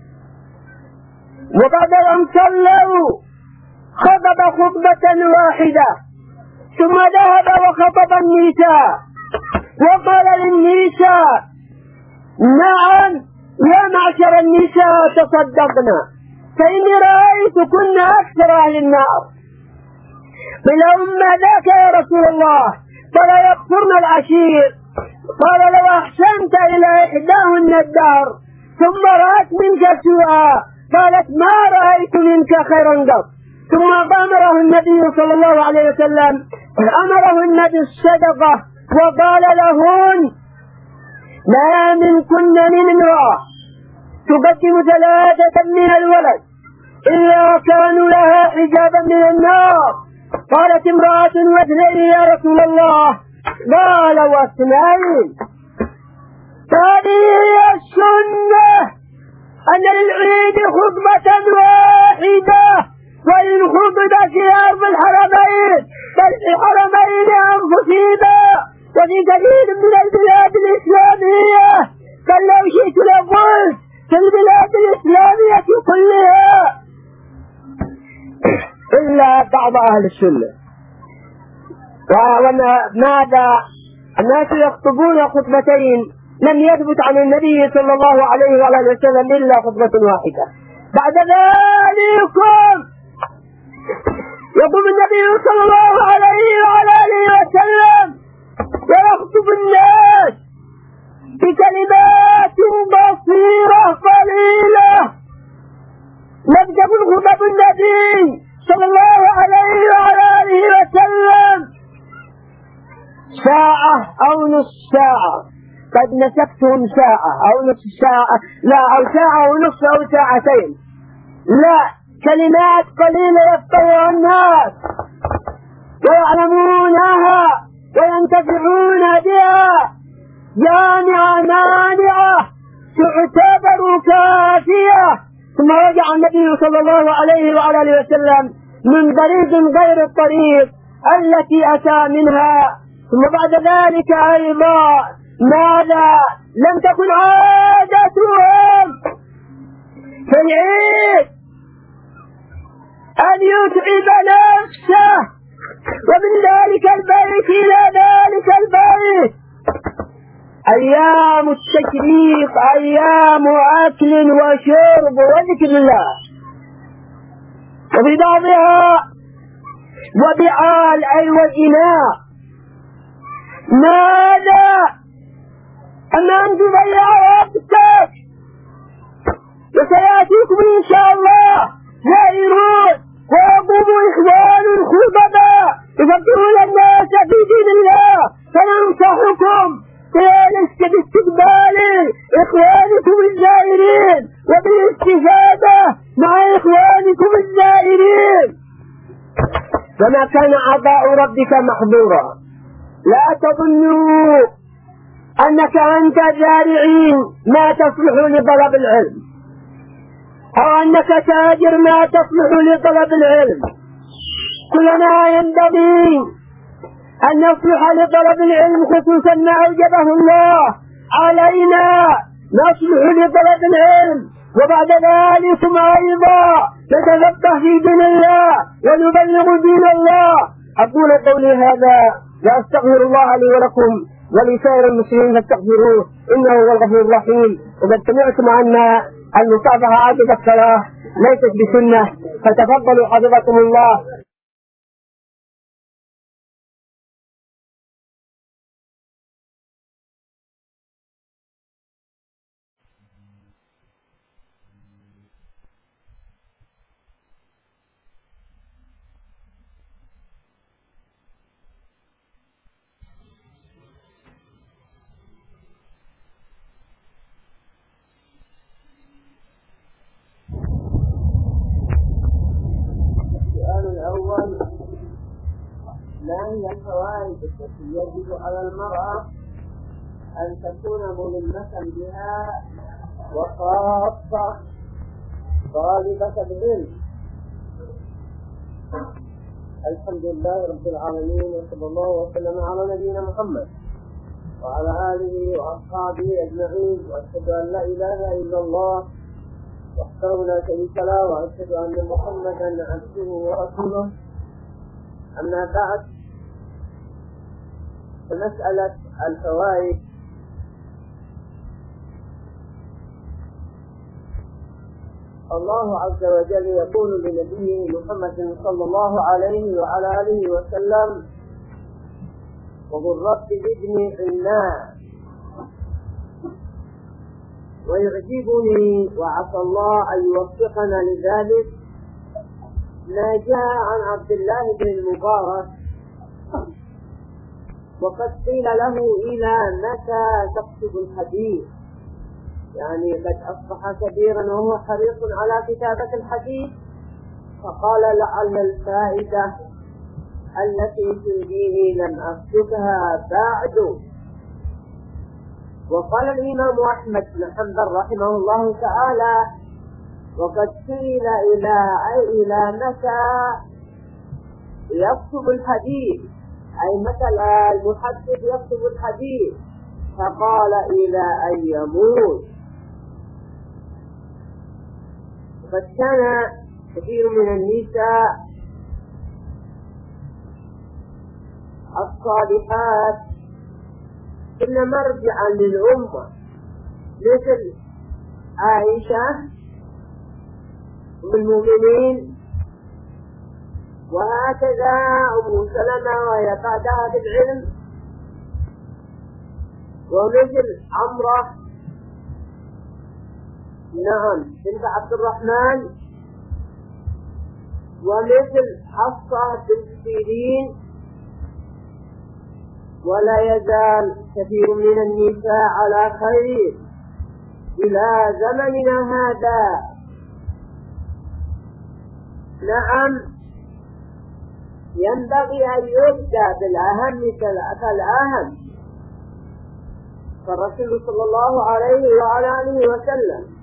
وبعد أن صلوا خطب خطبة واحدة، ثم ذهب وخطب النساء وقال للنساء: نعم يا معشر النساء تصدقنا، فإني رأيتكن أكثر أهل النار. قيل: أما ذاك يا رسول الله؟ قال: يكفرن العشير. قال: لو أحسنت إلى إحداهن الدهر ثم رأت منك سوءا قالت: ما رأيت منك خيرا قط. ثم أمره النبي صلى الله عليه وسلم أمرهن بالصدقة وقال لهن: لا منكن من امرأة تقدم ثلاثة من الولد إلا كانوا لها حجابا من النار. قالت امرأة: واثنين يا رسول الله؟ قال: واثنين. هذه هي السنة، أن للعيد خطبة واحدة، وإن خطب في أرض الحرمين بل في حرمين أنفسهما وفي كثير من البلاد الإسلامية، بل لو شئت لقلت في البلاد الإسلامية كلها إلا بعض أهل السنة. وماذا الناس يخطبون خطبتين لم يثبت عن النبي صلى الله عليه وعلى وسلم إلا خطبة واحدة. بعد ذلك يقوم النبي صلى الله عليه وعلى آله وسلم ويخطب الناس بكلمات بصيرة قليلة. لم تكن خطب النبي صلى الله عليه وعلى آله وسلم ساعة أو نصف ساعة، قد نسكتهم ساعة أو نصف ساعة، لا، أو ساعة ونصف أو ساعتين، لا، كلمات قليلة يفقهها الناس ويعلمونها وينتفعون بها، جامعة مانعة تعتبر كافية. ثم رجع النبي صلى الله عليه وعلى آله وسلم من طريق غير الطريق التي أتى منها. ثم بعد ذلك أيضا ماذا؟ لم تكن عادتهم في العيد أن يتعب نفسه ومن ذلك البيت إلى ذلك البيت. أيام التشريق أيام أكل وشرب وذكر الله، وفي بعضها وبعال أي وإناء. ماذا؟ أما أن تضيع وقتك، وسيأتيكم إن شاء الله زائرون ويقوم إخوان الخطباء يفكرون الناس في دين الله، فننصحكم باستقبال إخوانكم الزائرين وبالاستفادة مع إخوانكم الزائرين. فما كان عطاء ربك محظورا. لا تظنوا أنك أنت زارعين ما تصلح لطلب العلم، أو أنك تاجر ما تصلح لطلب العلم. كلما ينبغي أن نصلح لطلب العلم خصوصا ما أوجبه الله علينا، نصلح لطلب العلم وبعد ذلك أيضا نتفقه في دين الله ونبلغ دين الله. أقول قولي هذا وأستغفر الله لي ولكم ولسائر المسلمين فاستغفروه إنه هو الغفور الرحيم. وقد سمعتم أن المصافحة عقب الصلاة ليست بسنة، فتفضلوا حفظكم الله. الأول: ما هي الفوائد التي يجب على المرأة أن تكون ملمة بها وخاصة طالبة العلم؟ الحمد لله رب العالمين، وصلى الله وسلم على نبينا محمد وعلى آله وأصحابه أجمعين، وأشهد أن لا إله إلا الله وحده لا شريك له، وأشهد أن محمدا عبده ورسوله. أما بعد، فمسألة الفوائد الله عز وجل يقول لنبيه محمد صلى الله عليه وعلى آله وسلم: وقل رب زدني علما. ويعجبني وعسى الله أن يوفقنا لذلك ما جاء عن عبد الله بن المبارك، وقد قيل له: إلى متى تكتب الحديث؟ يعني قد أصبح كبيرا وهو حريص على كتابة الحديث، فقال: لعل الفائدة التي تلقيني لم أكتبها بعد. وقال الإمام أحمد بن حنبل رحمه الله تعالى: وقد قيل إلى إلى متى يكتب الحديث، أي متى المحدث يكتب الحديث؟ فقال: إلى أن يموت. وقد كان كثير من النساء الصالحات كن مرجعا للأمة، مثل عائشة أم المؤمنين، وهكذا أم سلمة وهي بعدها بالعلم، ومثل عمرة نعم بنت عبد الرحمن، ومثل حفصة بنت سيرين. ولا يزال كثير من النساء على خير إلى زمننا هذا. نعم، ينبغي أن يبدأ بالأهم فالأهم، فالرسول صلى الله عليه وعلى آله وسلم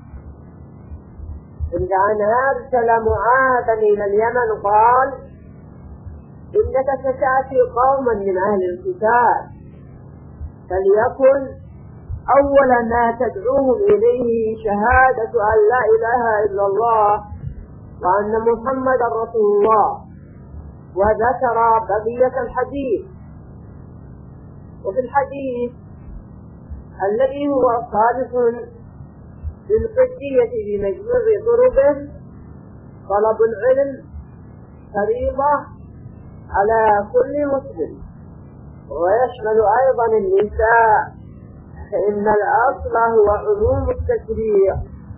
عند أن أرسل معاذا إلى اليمن قال: إنك ستأتي قوما من أهل الكتاب، فليكن أول ما تدعوهم إليه شهادة أن لا إله إلا الله وأن محمدا رسول الله. وذكر بقية الحديث. وفي الحديث الذي هو صالح للقدية بمجموع طرقه: طلب العلم فريضة على كل مسلم، ويشمل أيضا النساء، فإن الأصل هو عموم التشريع.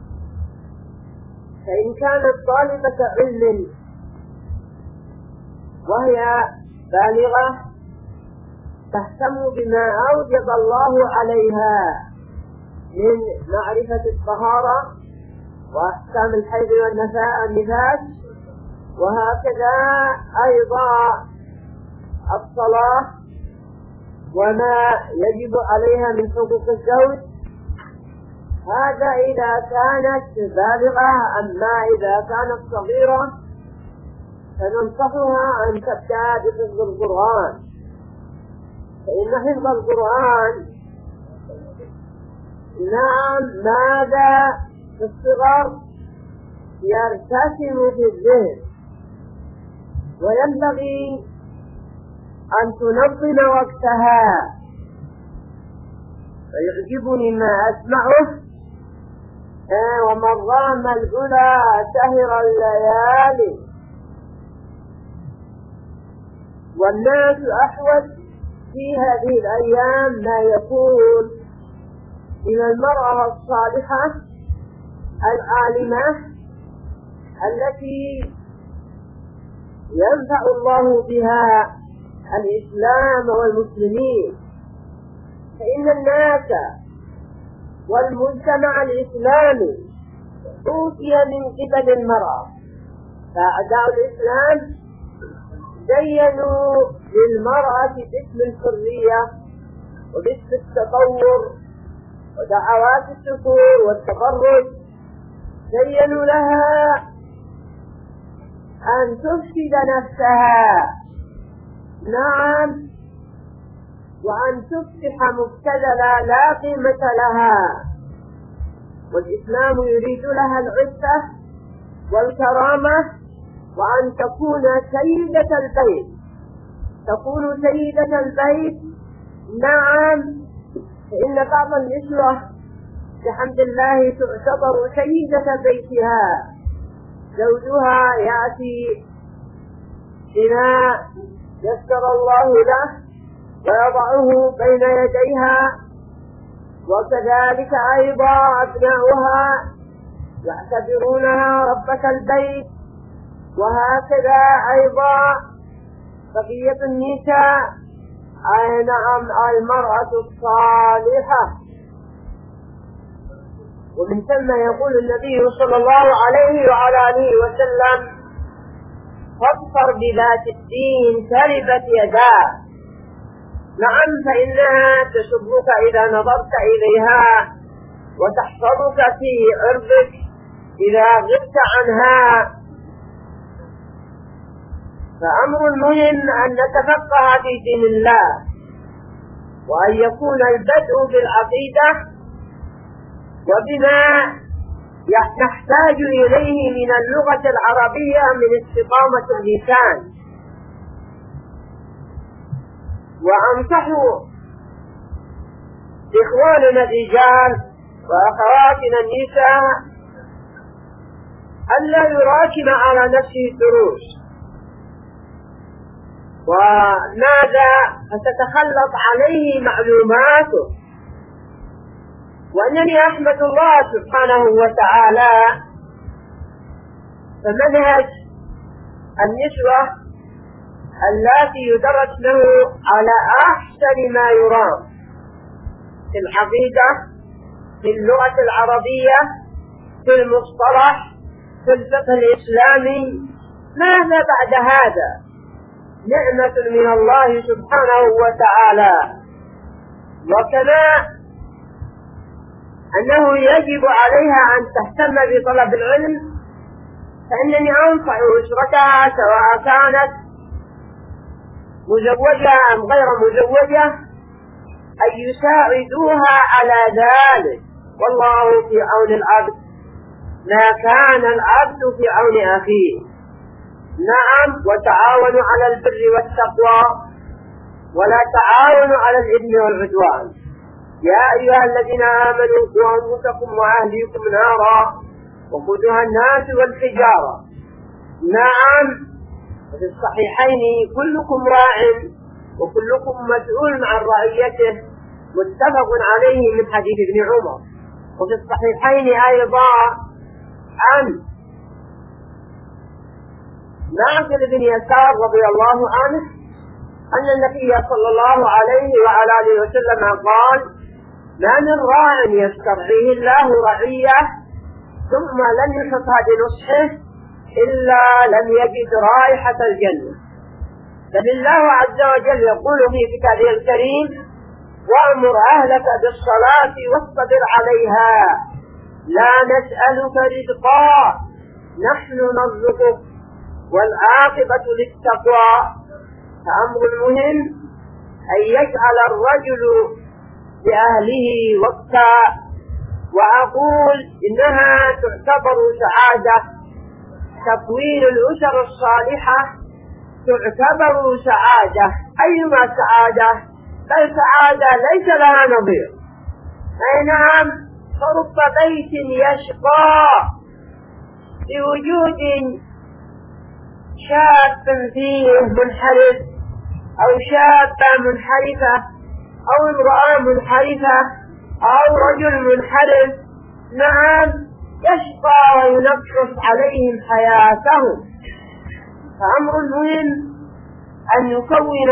فإن كانت طالبة علم وهي بالغة تهتم بما أوجب الله عليها من معرفة الطهارة وأحكام الحيض والنفاس، وهكذا أيضا الصلاة وما يجب عليها من حقوق الزوج. هذا إذا كانت بالغة. أما إذا كانت صغيرة فننصحها أن تبدأ بحفظ القرآن، فإن حفظ القرآن نعم ماذا في الصغر يرتسم في الذهن، وينبغي أن تنظم وقتها. فيعجبني ما أسمعه آه ومن رام الأولى سهر الليالي. والناس أحوج في هذه الأيام ما يكون إلى المرأة الصالحة العالمة التي ينفع الله بها الإسلام والمسلمين. فإن الناس والمجتمع الإسلامي أوتي من قبل المرأة، فأعداء الإسلام زينوا للمرأة باسم الحرية وباسم التطور ودعوات السكور والتبرج، زينوا لها أن تفسد نفسها، نعم، وأن تصبح مبتذلة لا قيمة لها. والإسلام يريد لها العزة والكرامة، وأن تكون سيدة البيت، تكون سيدة البيت. نعم، فإن بعض النسوة بحمد الله تعتبر سيدة بيتها، زوجها يأتي بما يسر الله له ويضعه بين يديها، وكذلك أيضا أبناؤها يعتبرونها ربة البيت، وهكذا أيضا بقية النساء. أي نعم، المرأة الصالحة. ومن ثم يقول النبي صلى الله عليه وعلى آله وسلم: فاظفر بذات الدين تربت يداه. نعم، فإنها تسرك إذا نظرت إليها، وتحفظك في عرضك إذا غبت عنها. فأمر مهم أن نتفقه في دين الله، وأن يكون البدء بالعقيدة وبما نحتاج إليه من اللغة العربية من استقامة اللسان. وأنصح إخواننا الرجال وأخواتنا النساء ألا يراكم على نفسه الدروس، وماذا فتتخلط عليه معلوماته. وأنني أحمد الله سبحانه وتعالى فمنهج النسوة التي يدرس له على أحسن ما يرام في العقيدة، في اللغة العربية، في المصطلح، في الفقه الإسلامي. ماذا بعد هذا؟ نعمة من الله سبحانه وتعالى. وكما أنه يجب عليها أن تهتم بطلب العلم، فإنني أنصح أسرتها سواء كانت مزوجة أم غير مزوجة أن يساعدوها على ذلك. والله في عون العبد ما كان العبد في عون أخيه. نعم، وتعاونوا على البر والتقوى ولا تعاونوا على الإثم والعدوان. يا أيها الذين آمنوا قوا أنفسكم وأهليكم نارا وقودها الناس والحجارة. نعم، وفي الصحيحين: كلكم راع وكلكم مسؤول عن رعيته، متفق عليه من حديث ابن عمر. وفي الصحيحين أيضا عن معقل بن يسار رضي الله عنه أن النبي صلى الله عليه وعلى آله وسلم قال: ما من راع يسترعيه الله رعية ثم لم يحطها بنصحه إلا لم يجد رائحة الجنة. بل الله عز وجل يقول في كتابه الكريم: وأمر أهلك بالصلاة واصطبر عليها لا نسألك رزقا نحن نرزقك والعاقبة للتقوى. فأمر مهم أن يجعل الرجل لأهله وقتا، وأقول إنها تعتبر سعادة. تكوين الأسر الصالحة تعتبر سعادة، أيما سعادة، بل سعادة ليس لها نظير. أي نعم، فرب بيت يشقى بوجود شاب فيه منحرف أو شابة منحرفة أو امرأة منحرفة أو رجل منحرف، نعم يشقى وينقص عليهم حياتهم. فأمر مهم أن نكون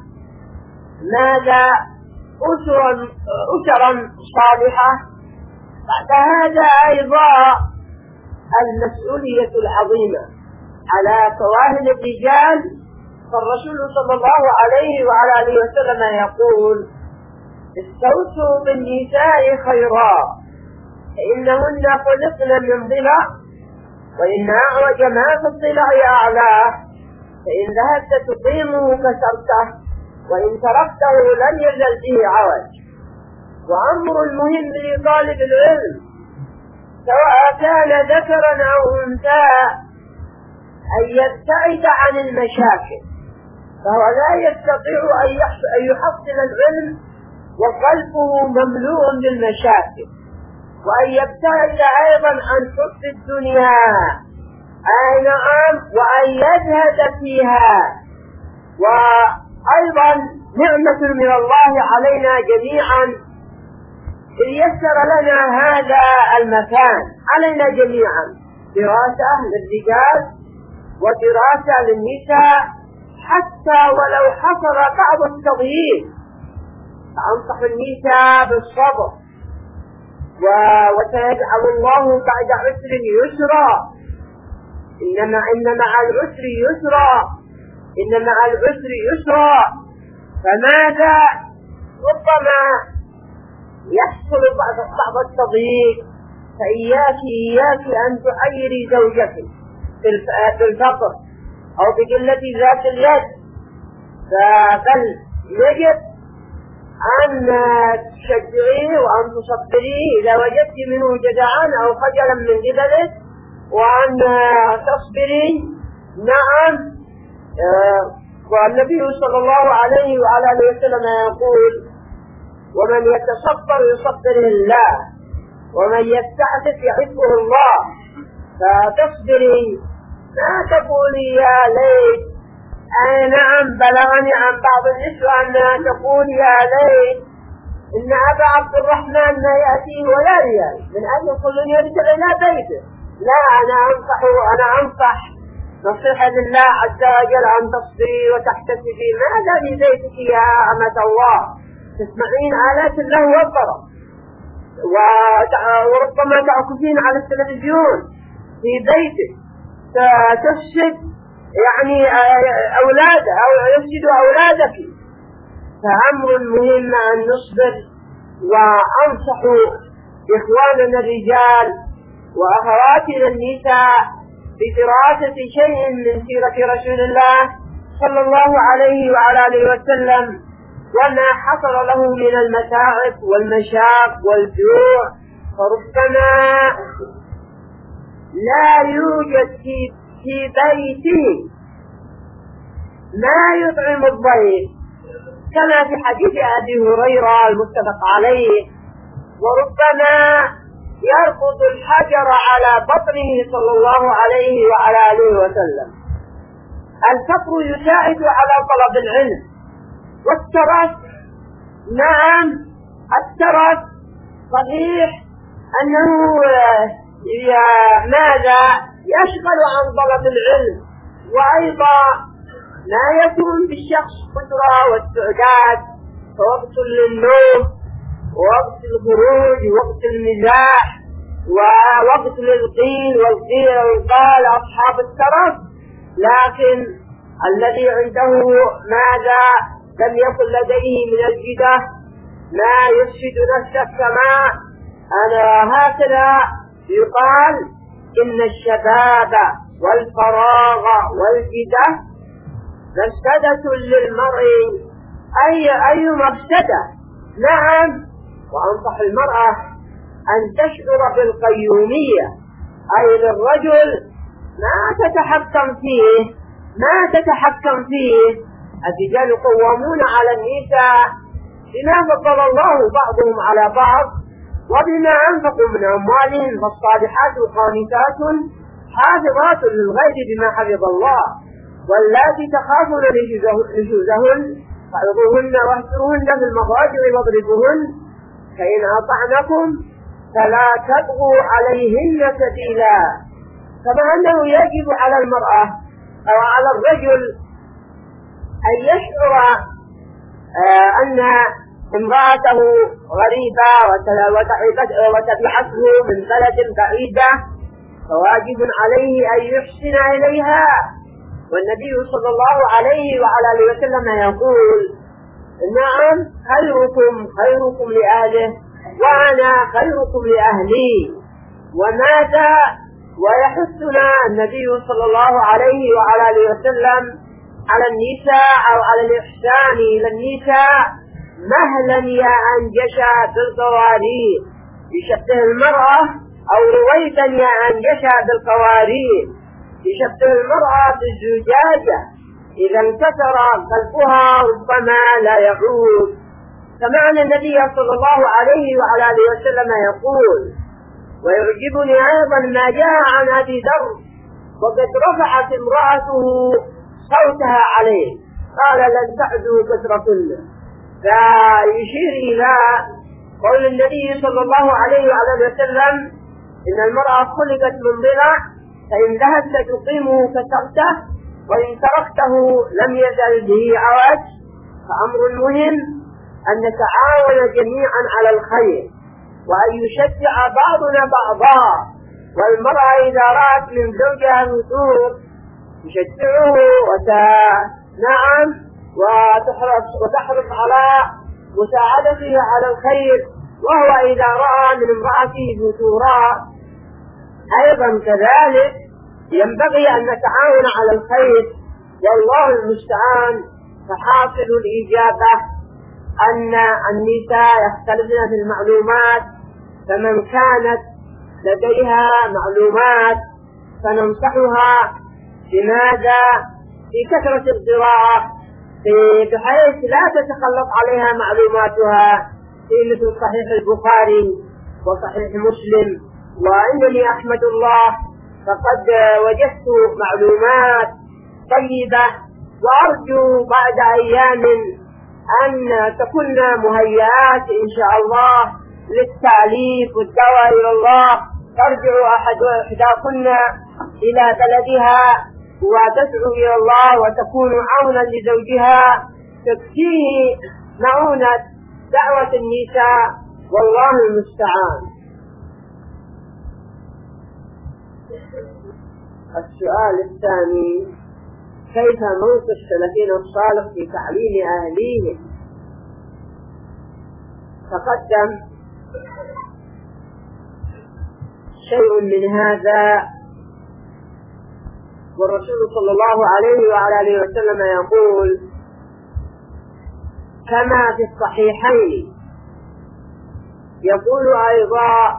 ماذا أسرا أسرا صالحة. بعد هذا أيضا المسؤولية العظيمة على كواهن الرجال. فالرسول صلى الله عليه وعلى آله وسلم يقول: استوصوا بالنساء خيرا فإنهن خلقن من ضلع، وإن أعوج ما في الضلع أعلاه، فإن ذهبت تقيمه كسرته، وإن تركته لن يزل فيه عوج. وأمر المهم لطالب العلم سواء كان ذكرا أو أنثى أن يبتعد عن المشاكل، فهو لا يستطيع أن يحصل العلم وقلبه مملوء بالمشاكل، وأن يبتعد أيضا عن حب الدنيا، أي نعم، وأن يزهد فيها. وأيضا نعمة من الله علينا جميعا إذ يسر لنا هذا المكان، علينا جميعا دراسة للرجال ودراسة للنساء، حتى ولو حصل بعض التضييق. فأنصح النساء بالصبر، وسيجعل الله بعد عسر يسرا، إنما إن مع العسر يسرا، إن مع العسر يسرا. فماذا ربما يحصل بعض بعض التضييق، فإياك إياك أن تعيري زوجك بالفقر أو بقلة ذات اليد، بل يجب أن تشجعيه وأن تصبريه إذا وجدت منه جزعا أو خجلا من قبله، وأن تصبري. نعم. آه والنبي صلى الله عليه وعلى آله وسلم يقول: ومن يتصبر يصبره الله، ومن يستعفف يعفه الله. فتصبري، لا تقولي يا ليت. أي نعم، بلغني عن بعض النسوة أنها تقول: يا ليت إن أبا عبد الرحمن ما يأتيه ولا ريال من أجل كل يرجع إلى بيته. لا، أنا أنصح أنا أنصح نصيحة لله عز وجل أن تصبري وتحتسبي. ماذا في بيتك يا أمة الله؟ تسمعين آلات الله والضرب، وربما تعكفين على التلفزيون في بيتك، تفسد يعني أولاد أو يفسد أولادك. فأمر مهم أن نصبر. وأنصح إخواننا الرجال وأخواتنا النساء بدراسة شيء من سيرة رسول الله صلى الله عليه وعلى آله وسلم، وما حصل له من المتاعب والمشاق والجوع. فربما لا يوجد في في بيته ما يطعم الضيف، كما في حديث أبي هريرة المتفق عليه: وربما يربط الحجر على بطنه صلى الله عليه وعلى آله وسلم. الفقر يساعد على طلب العلم، والترف، نعم الترف صحيح أنه ماذا يشغل عن طلب العلم، وأيضا لا يكون بالشخص قدرة واستعداد، فوقت للنوم ووقت الخروج ووقت المزاح ووقت للقيل والقيل والقال أصحاب الترف. لكن الذي عنده ماذا لم يكن لديه من الجدة ما يفسد نفسه، كما أنا هكذا يقال: إن الشباب والفراغ والجدة مفسدة للمرء أي أي مفسدة. نعم، وأنصح المرأة أن تشعر بالقيومية، أي للرجل ما تتحكم فيه ما تتحكم فيه الرجال قوامون على النساء بما فضل الله بعضهم على بعض وبما أنفقوا من أموالهم، فالصالحات قانتات حافظات للغيب بما حفظ الله، واللاتي تخافون نشوزهن فعظوهن واهجروهن في المضاجع واضربوهن، فإن أطعنكم فلا تبغوا عليهن سبيلا. كما أنه يجب على المرأة أو على الرجل أن يشعر آه أن امرأته غريبة وتبحثه من بلد بعيدة، فواجب عليه أن يحسن إليها. والنبي صلى الله عليه وعلى آله وسلم يقول: نعم، خيركم خيركم لأهله وأنا خيركم لأهلي. وماذا ويحثنا النبي صلى الله عليه وعلى آله وسلم على النساء أو على الإحسان إلى النساء مهلا يا أنجشا بالقوارير، يشبه المرأة أو رويدا يا أنجشا بالقوارير، يشبه المرأة بالزجاجة إذا انكسر قلبها ربما لا يعود. كما أن النبي صلى الله عليه وعلى آله وسلم يقول: ويعجبني أيضا ما جاء عن أبي ذر وقد رفعت امرأته صوتها عليه قال: لن تعدوا كثركن. فيشير إلى قول النبي صلى الله عليه وعلى آله وسلم: إن المرأة خلقت من ضلع، فإن ذهبت تقيمه كسرته، وإن تركته لم يزل به عوج. فأمر مهم أن نتعاون جميعا على الخير، وأن يشجع بعضنا بعضا. والمرأة إذا رأت من زوجها الوثور تشجعه وت... نعم وتحرص وتحرص على مساعدته على الخير، وهو إذا رأى من امرأته فتورا أيضا كذلك ينبغي أن نتعاون على الخير. والله المستعان. فحاصل الإجابة أن النساء يختلفن في المعلومات، فمن كانت لديها معلومات فننصحها بماذا؟ في كثرة القراءة، بحيث لا تتخلط عليها معلوماتها، في مثل صحيح البخاري وصحيح مسلم. وإنني أحمد الله فقد وجدت معلومات طيبة، وأرجو بعد أيام أن تكون مهيئات إن شاء الله للتعليف والدعوة إلى الله، ترجع أحد إحداكن إلى بلدها وتدعو إلى الله وتكون عونا لزوجها، تكفيه معونة دعوة النساء، والله المستعان. السؤال الثاني: كيف موقف السلفيين الصالح في تعليم أهليهم؟ تقدم شيء من هذا، والرسول صلى الله عليه وعلى آله وسلم يقول كما في الصحيحين، يقول أيضا: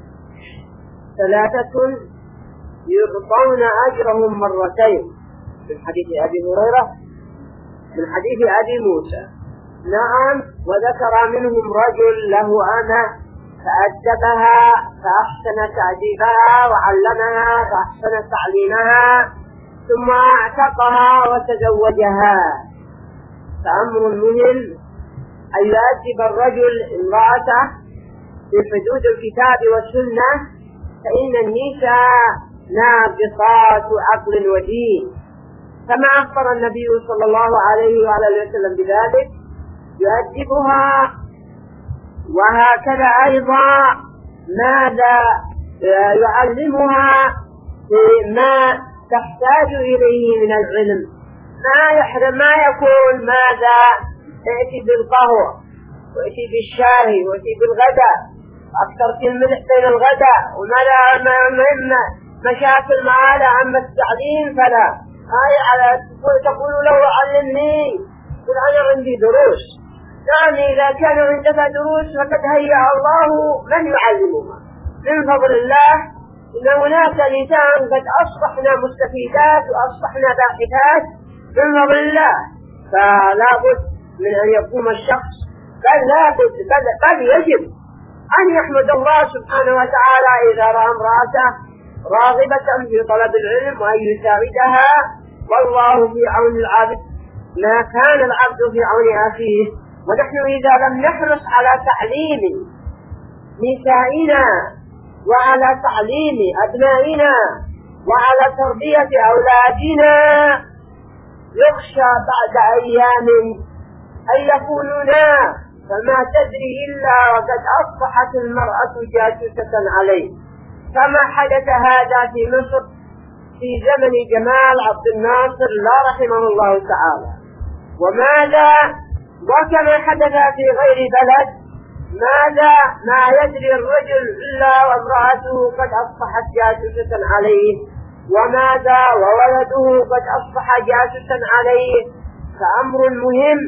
ثلاثة يعطون أجرهم مرتين، من حديث أبي هريرة من حديث أبي موسى. نعم، وذكر منهم رجل له أمة فأدبها فأحسن تأديبها وعلمها فأحسن تعليمها ثم اعتقها وتزوجها. فأمر مهم أن يؤدب الرجل امرأته في حدود الكتاب والسنة، فإن النساء ناقصات عقل ودين، كما أخبر النبي صلى الله عليه وعلى آله وسلم بذلك، يؤدبها. وهكذا أيضا ماذا يعلمها ما تحتاج إليه من العلم، ما يحرم ما يكون ماذا ائتي بالقهوة وائتي بالشاي وائتي بالغداء، أكثر في الملح بين الغداء، وماذا مهمة مشاكل معانا. أما التعليم فلا، هاي على تقول له علمني، يقول أنا عندي دروس. نعم، إذا كان عندك دروس فقد هيأ الله من يعلمها من فضل الله. إن هناك نساء قد أصبحنا مستفيدات وأصبحنا باحثات من فضل الله. فلا بد من أن يقوم الشخص، بل لا بد بل, بل يجب أن يحمد الله سبحانه وتعالى إذا رأى امرأته راغبة في طلب العلم وأن يساعدها. والله في عون العبد ما كان العبد في عون أخيه. ونحن إذا لم نحرص على تعليم نسائنا وعلى تعليم أبنائنا وعلى تربية أولادنا يخشى بعد أيام أن يقولون فما تدري إلا وقد أصبحت المرأة جاسوسة عليه، كما حدث هذا في مصر في زمن جمال عبد الناصر لا رحمه الله تعالى. وماذا وكما حدث في غير بلد، ماذا ما يدري الرجل إلا وامرأته قد أصبحت جاسوسة عليه، وماذا وولده قد أصبح جاسوسا عليه. فأمر مهم.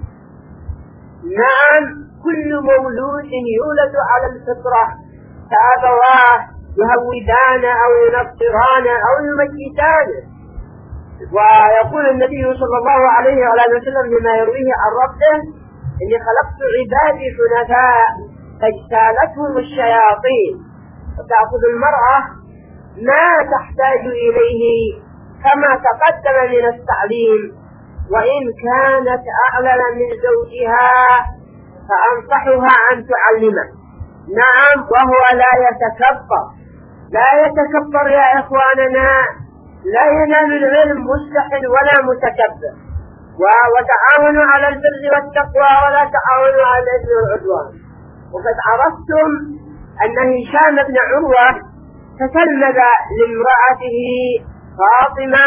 نعم، كل مولود يولد على الفطرة، فأبواه يهودان أو ينصران أو يمجسان. ويقول النبي صلى الله عليه وآله وسلم لما يرويه عن ربه: إني خلقت عبادي حنفاء فاجتالتهم الشياطين. فتأخذ المرأة ما تحتاج إليه كما تقدم من التعليم، وإن كانت أعلم من زوجها فأنصحها أن تعلمه. نعم، وهو لا يتكبر لا يتكبر يا إخواننا. لا ينال العلم مستحل ولا متكبر. وتعاونوا على البر والتقوى ولا تعاونوا على الإثم والعدوان. وقد عرفتم أن هشام بن عروة تتلمذ لامرأته فاطمة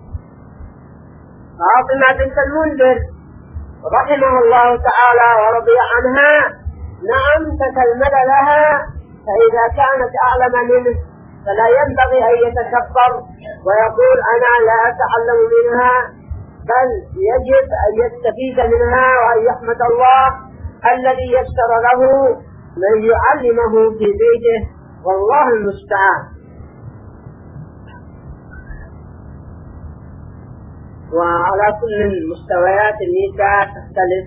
فاطمة بنت المنذر رحمه الله تعالى ورضي عنها. نعم، تتلمذ لها، فإذا كانت أعلم منه فلا ينبغي أن يتكبر ويقول أنا لا أتعلم منها، بل يجب أن يستفيد منها وأن يحمد الله الذي يسر له من يعلمه في بيته، والله المستعان. وعلى كل المستويات النساء تختلف.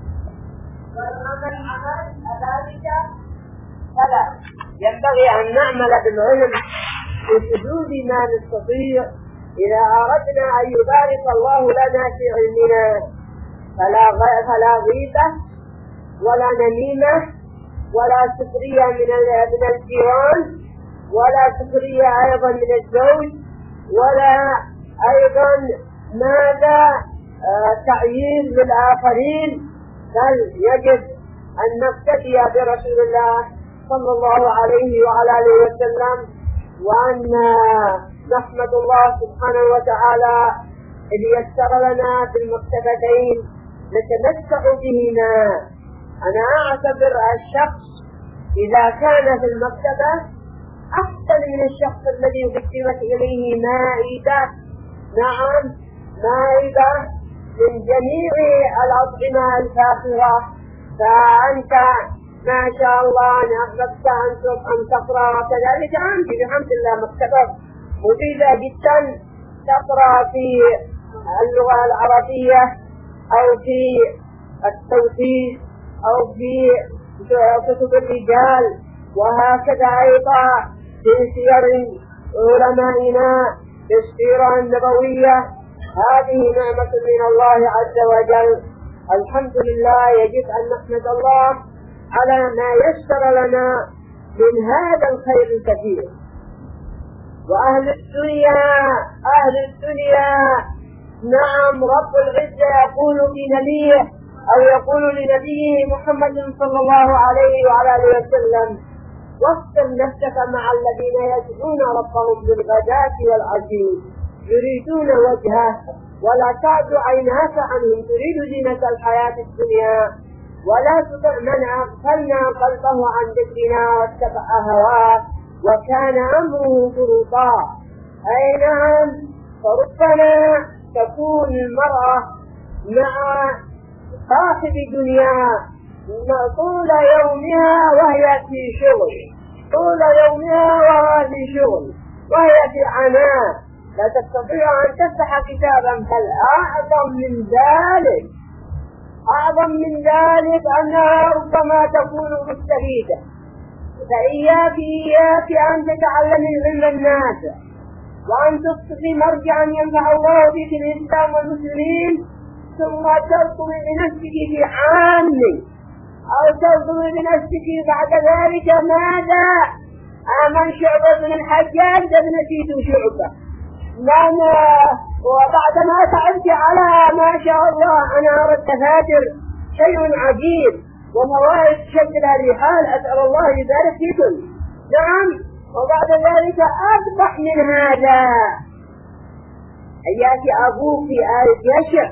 والعمل عمل ذلك فلا ينبغي أن نعمل بالعلم بحدود ما نستطيع إذا أردنا أن يبارك الله لنا في علمنا. فلا فلا غيبة ولا نميمة ولا سخرية من من الجيران، ولا سخرية أيضا من الزوج، ولا أيضا ماذا آه تعيين للآخرين. بل يجب أن نقتدي برسول الله صلى الله عليه وعلى آله وسلم، وأن نحمد الله سبحانه وتعالى إذ يسر لنا في المكتبتين نتمتع بهما. أنا أعتبر الشخص إذا كان في المكتبة أحسن من الشخص الذي قدمت إليه مائدة. نعم، مائدة من جميع الأطعمة الفاخرة. فأنت ما شاء الله أن أحببت أن تقرأ، وكذلك أنت بحمد الله مكتبة مفيدة جدا، تقرأ في اللغة العربية أو في التوحيد أو في كتب الرجال، وهكذا أيضا في سير علمائنا في السيرة النبوية. هذه نعمة من الله عز وجل. الحمد لله. يجب أن نحمد الله على ما يسر لنا من هذا الخير الكثير. وأهل الدنيا أهل الدنيا نعم، رب العزة يقول في نبيه أو يقول لنبيه محمد صلى الله عليه وعلى آله وسلم: واصبر نفسك مع الذين يدعون ربهم بالغداة والعشي يريدون وجهه ولا تعد عيناك عنهم تريد زينة الحياة الدنيا ولا تطع من أغفلنا قلبه عن ذكرنا واتبع هواه وكان أمره فرطا. أي نعم، فربما تكون المرأة مع صاحب دنياها طول يومها وهي في شغل، طول يومها وهي في شغل وهي في عناء، لا تستطيع أن تفتح كتابا. بل أعظم من ذلك، أعظم من ذلك أنها ربما تكون مستفيدة. فإياك إياك أن تتعلم العلم النافع وأن تصبحي مرجعا ينفع الله بك الإسلام والمسلمين، ثم ترطمي بنفسك في عام أو ترطمي بنفسك بعد ذلك ماذا؟ آمن شعبة بن الحجاج ابنتي شعبة من وبعد ما تعبت على ما شاء الله أنا أرى التفاتر شيء عجيب ومواهب تشكل الرحال، أسأل الله يبارك فيكم. نعم، وبعد ذلك أصبح من هذا يأتي أبوك في آية يشع،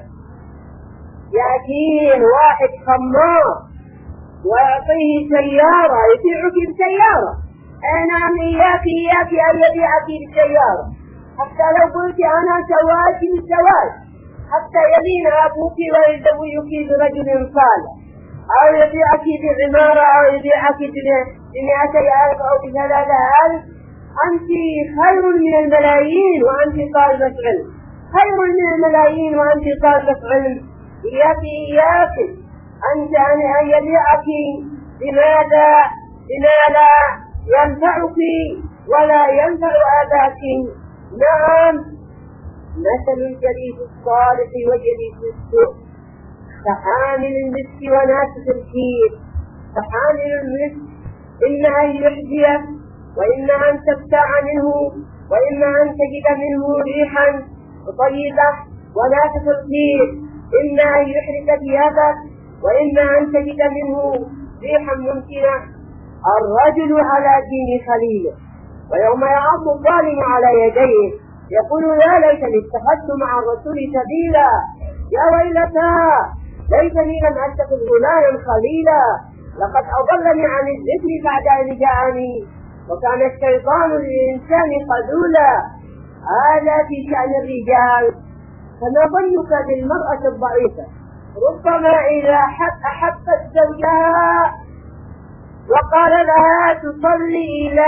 يأتيه واحد خمار ويعطيه سيارة يبيعك بسيارة. أنا إياك إياك أن يبيعك بالسيارة، حتى لو قلت أنا سواك بالسواك، حتى يبين أبوك ويزوجك برجل صالح، أو يبيعك بعمارة، أو يبيعك بمئتي ألف أو بثلاثة ألف. أنت خير من الملايين وأنت طالبة علم، خير من الملايين وأنت طالبة علم. إياك إياك أنت أن يبيعك بماذا؟ بما لا ينفعك ولا ينفع أباك. نعم، مثل الجليس الصالح وجليس السوء كحامل المسك ونافخ الكير. فحامل المسك إما أن يحذيه، وإما أن تبتاع منه، وإما أن تجد منه ريحا طيبة. ونافخ الكير إما أن يحرق ثيابك، وإما أن تجد منه ريحا ممكنة. الرجل على دين خليله، ويوم يعض الظالم على يديه يقول يا ليتني اتخذت مع الرسول سبيلا، يا ويلتى ليتني لم اتخذ فلانا خليلا، لقد اضلني عن الذكر بعد ان جاءني وكان الشيطان للانسان خذولا. هذا في شأن الرجال. فما ظنك بالمرأة الضعيفة؟ ربما إذا أحبت زوجها وقال لها تصلي إلى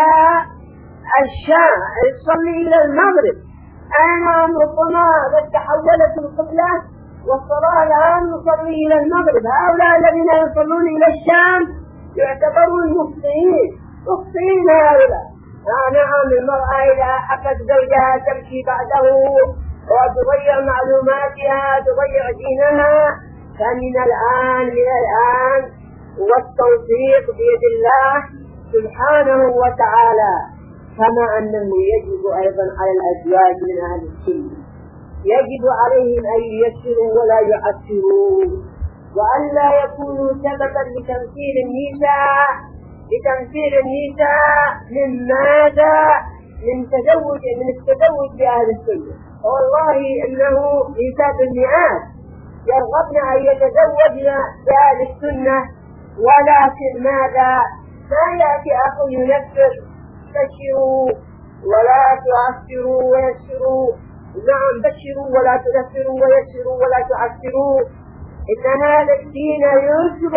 الشام، تصلي إلى المغرب، أنا ربما قد تحولت القبلة والصلاة الآن نصلي إلى المغرب. هؤلاء الذين يصلون إلى الشام يعتبرون مخطئين، مخطئين هؤلاء. نعم، المرأة إذا أحبت زوجها تمشي بعده وتضيع معلوماتها، تضيع دينها. فمن الآن من الآن والتوفيق بيد الله سبحانه وتعالى. كما أنه يجب أيضا على الأزواج من أهل السنة، يجب عليهم أن ييسروا ولا يعسروا، وألا يكونوا سببا لتمثيل النساء لتمثيل النساء من ماذا؟ من تزوج من التزوج بأهل السنة. والله إنه نساء المئات يرغبن أن يتزوجن بأهل السنة، ولكن ماذا؟ ما يأتي أخ ينفر بشروا ولا تعسروا ويسروا. نعم، بشروا ولا تنفروا ويسروا ولا تعسروا، إن هذا الدين يسر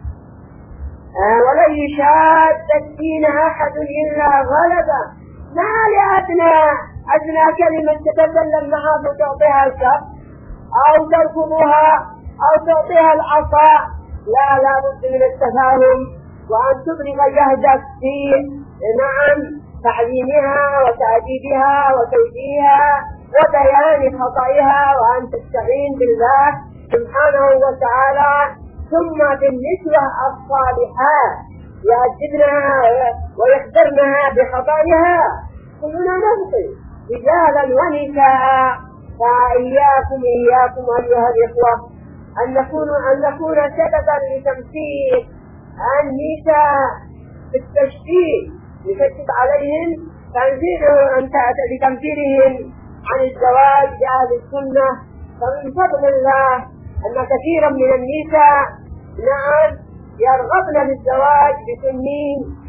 آه ولن يشاد الدين أحد إلا غلبه. ما لأدنى أدنى كلمة تتكلم معها فتعطيها الكف أو ترفضها أو تعطيها العصا. لا لا بد من التفاهم، وأن تبرغ جهدك في نعم تعليمها وتأديبها وتوجيهها وبيان خطئها، وأن تستعين بالله سبحانه وتعالى. ثم بالنسبة الصالحات يأدبنها ويخبرنها بخطئها. كلنا نخطئ رجالا ونساء، فإياكم إياكم أيها الإخوة أن نكون أن نكون سببا لتمثيل النساء في التشديد، نشدد عليهم تنزيلهم لتمثيلهم عن الزواج بأهل السنة. فمن فضل الله أن كثيرا من النساء نعم يرغبن بالزواج بسنين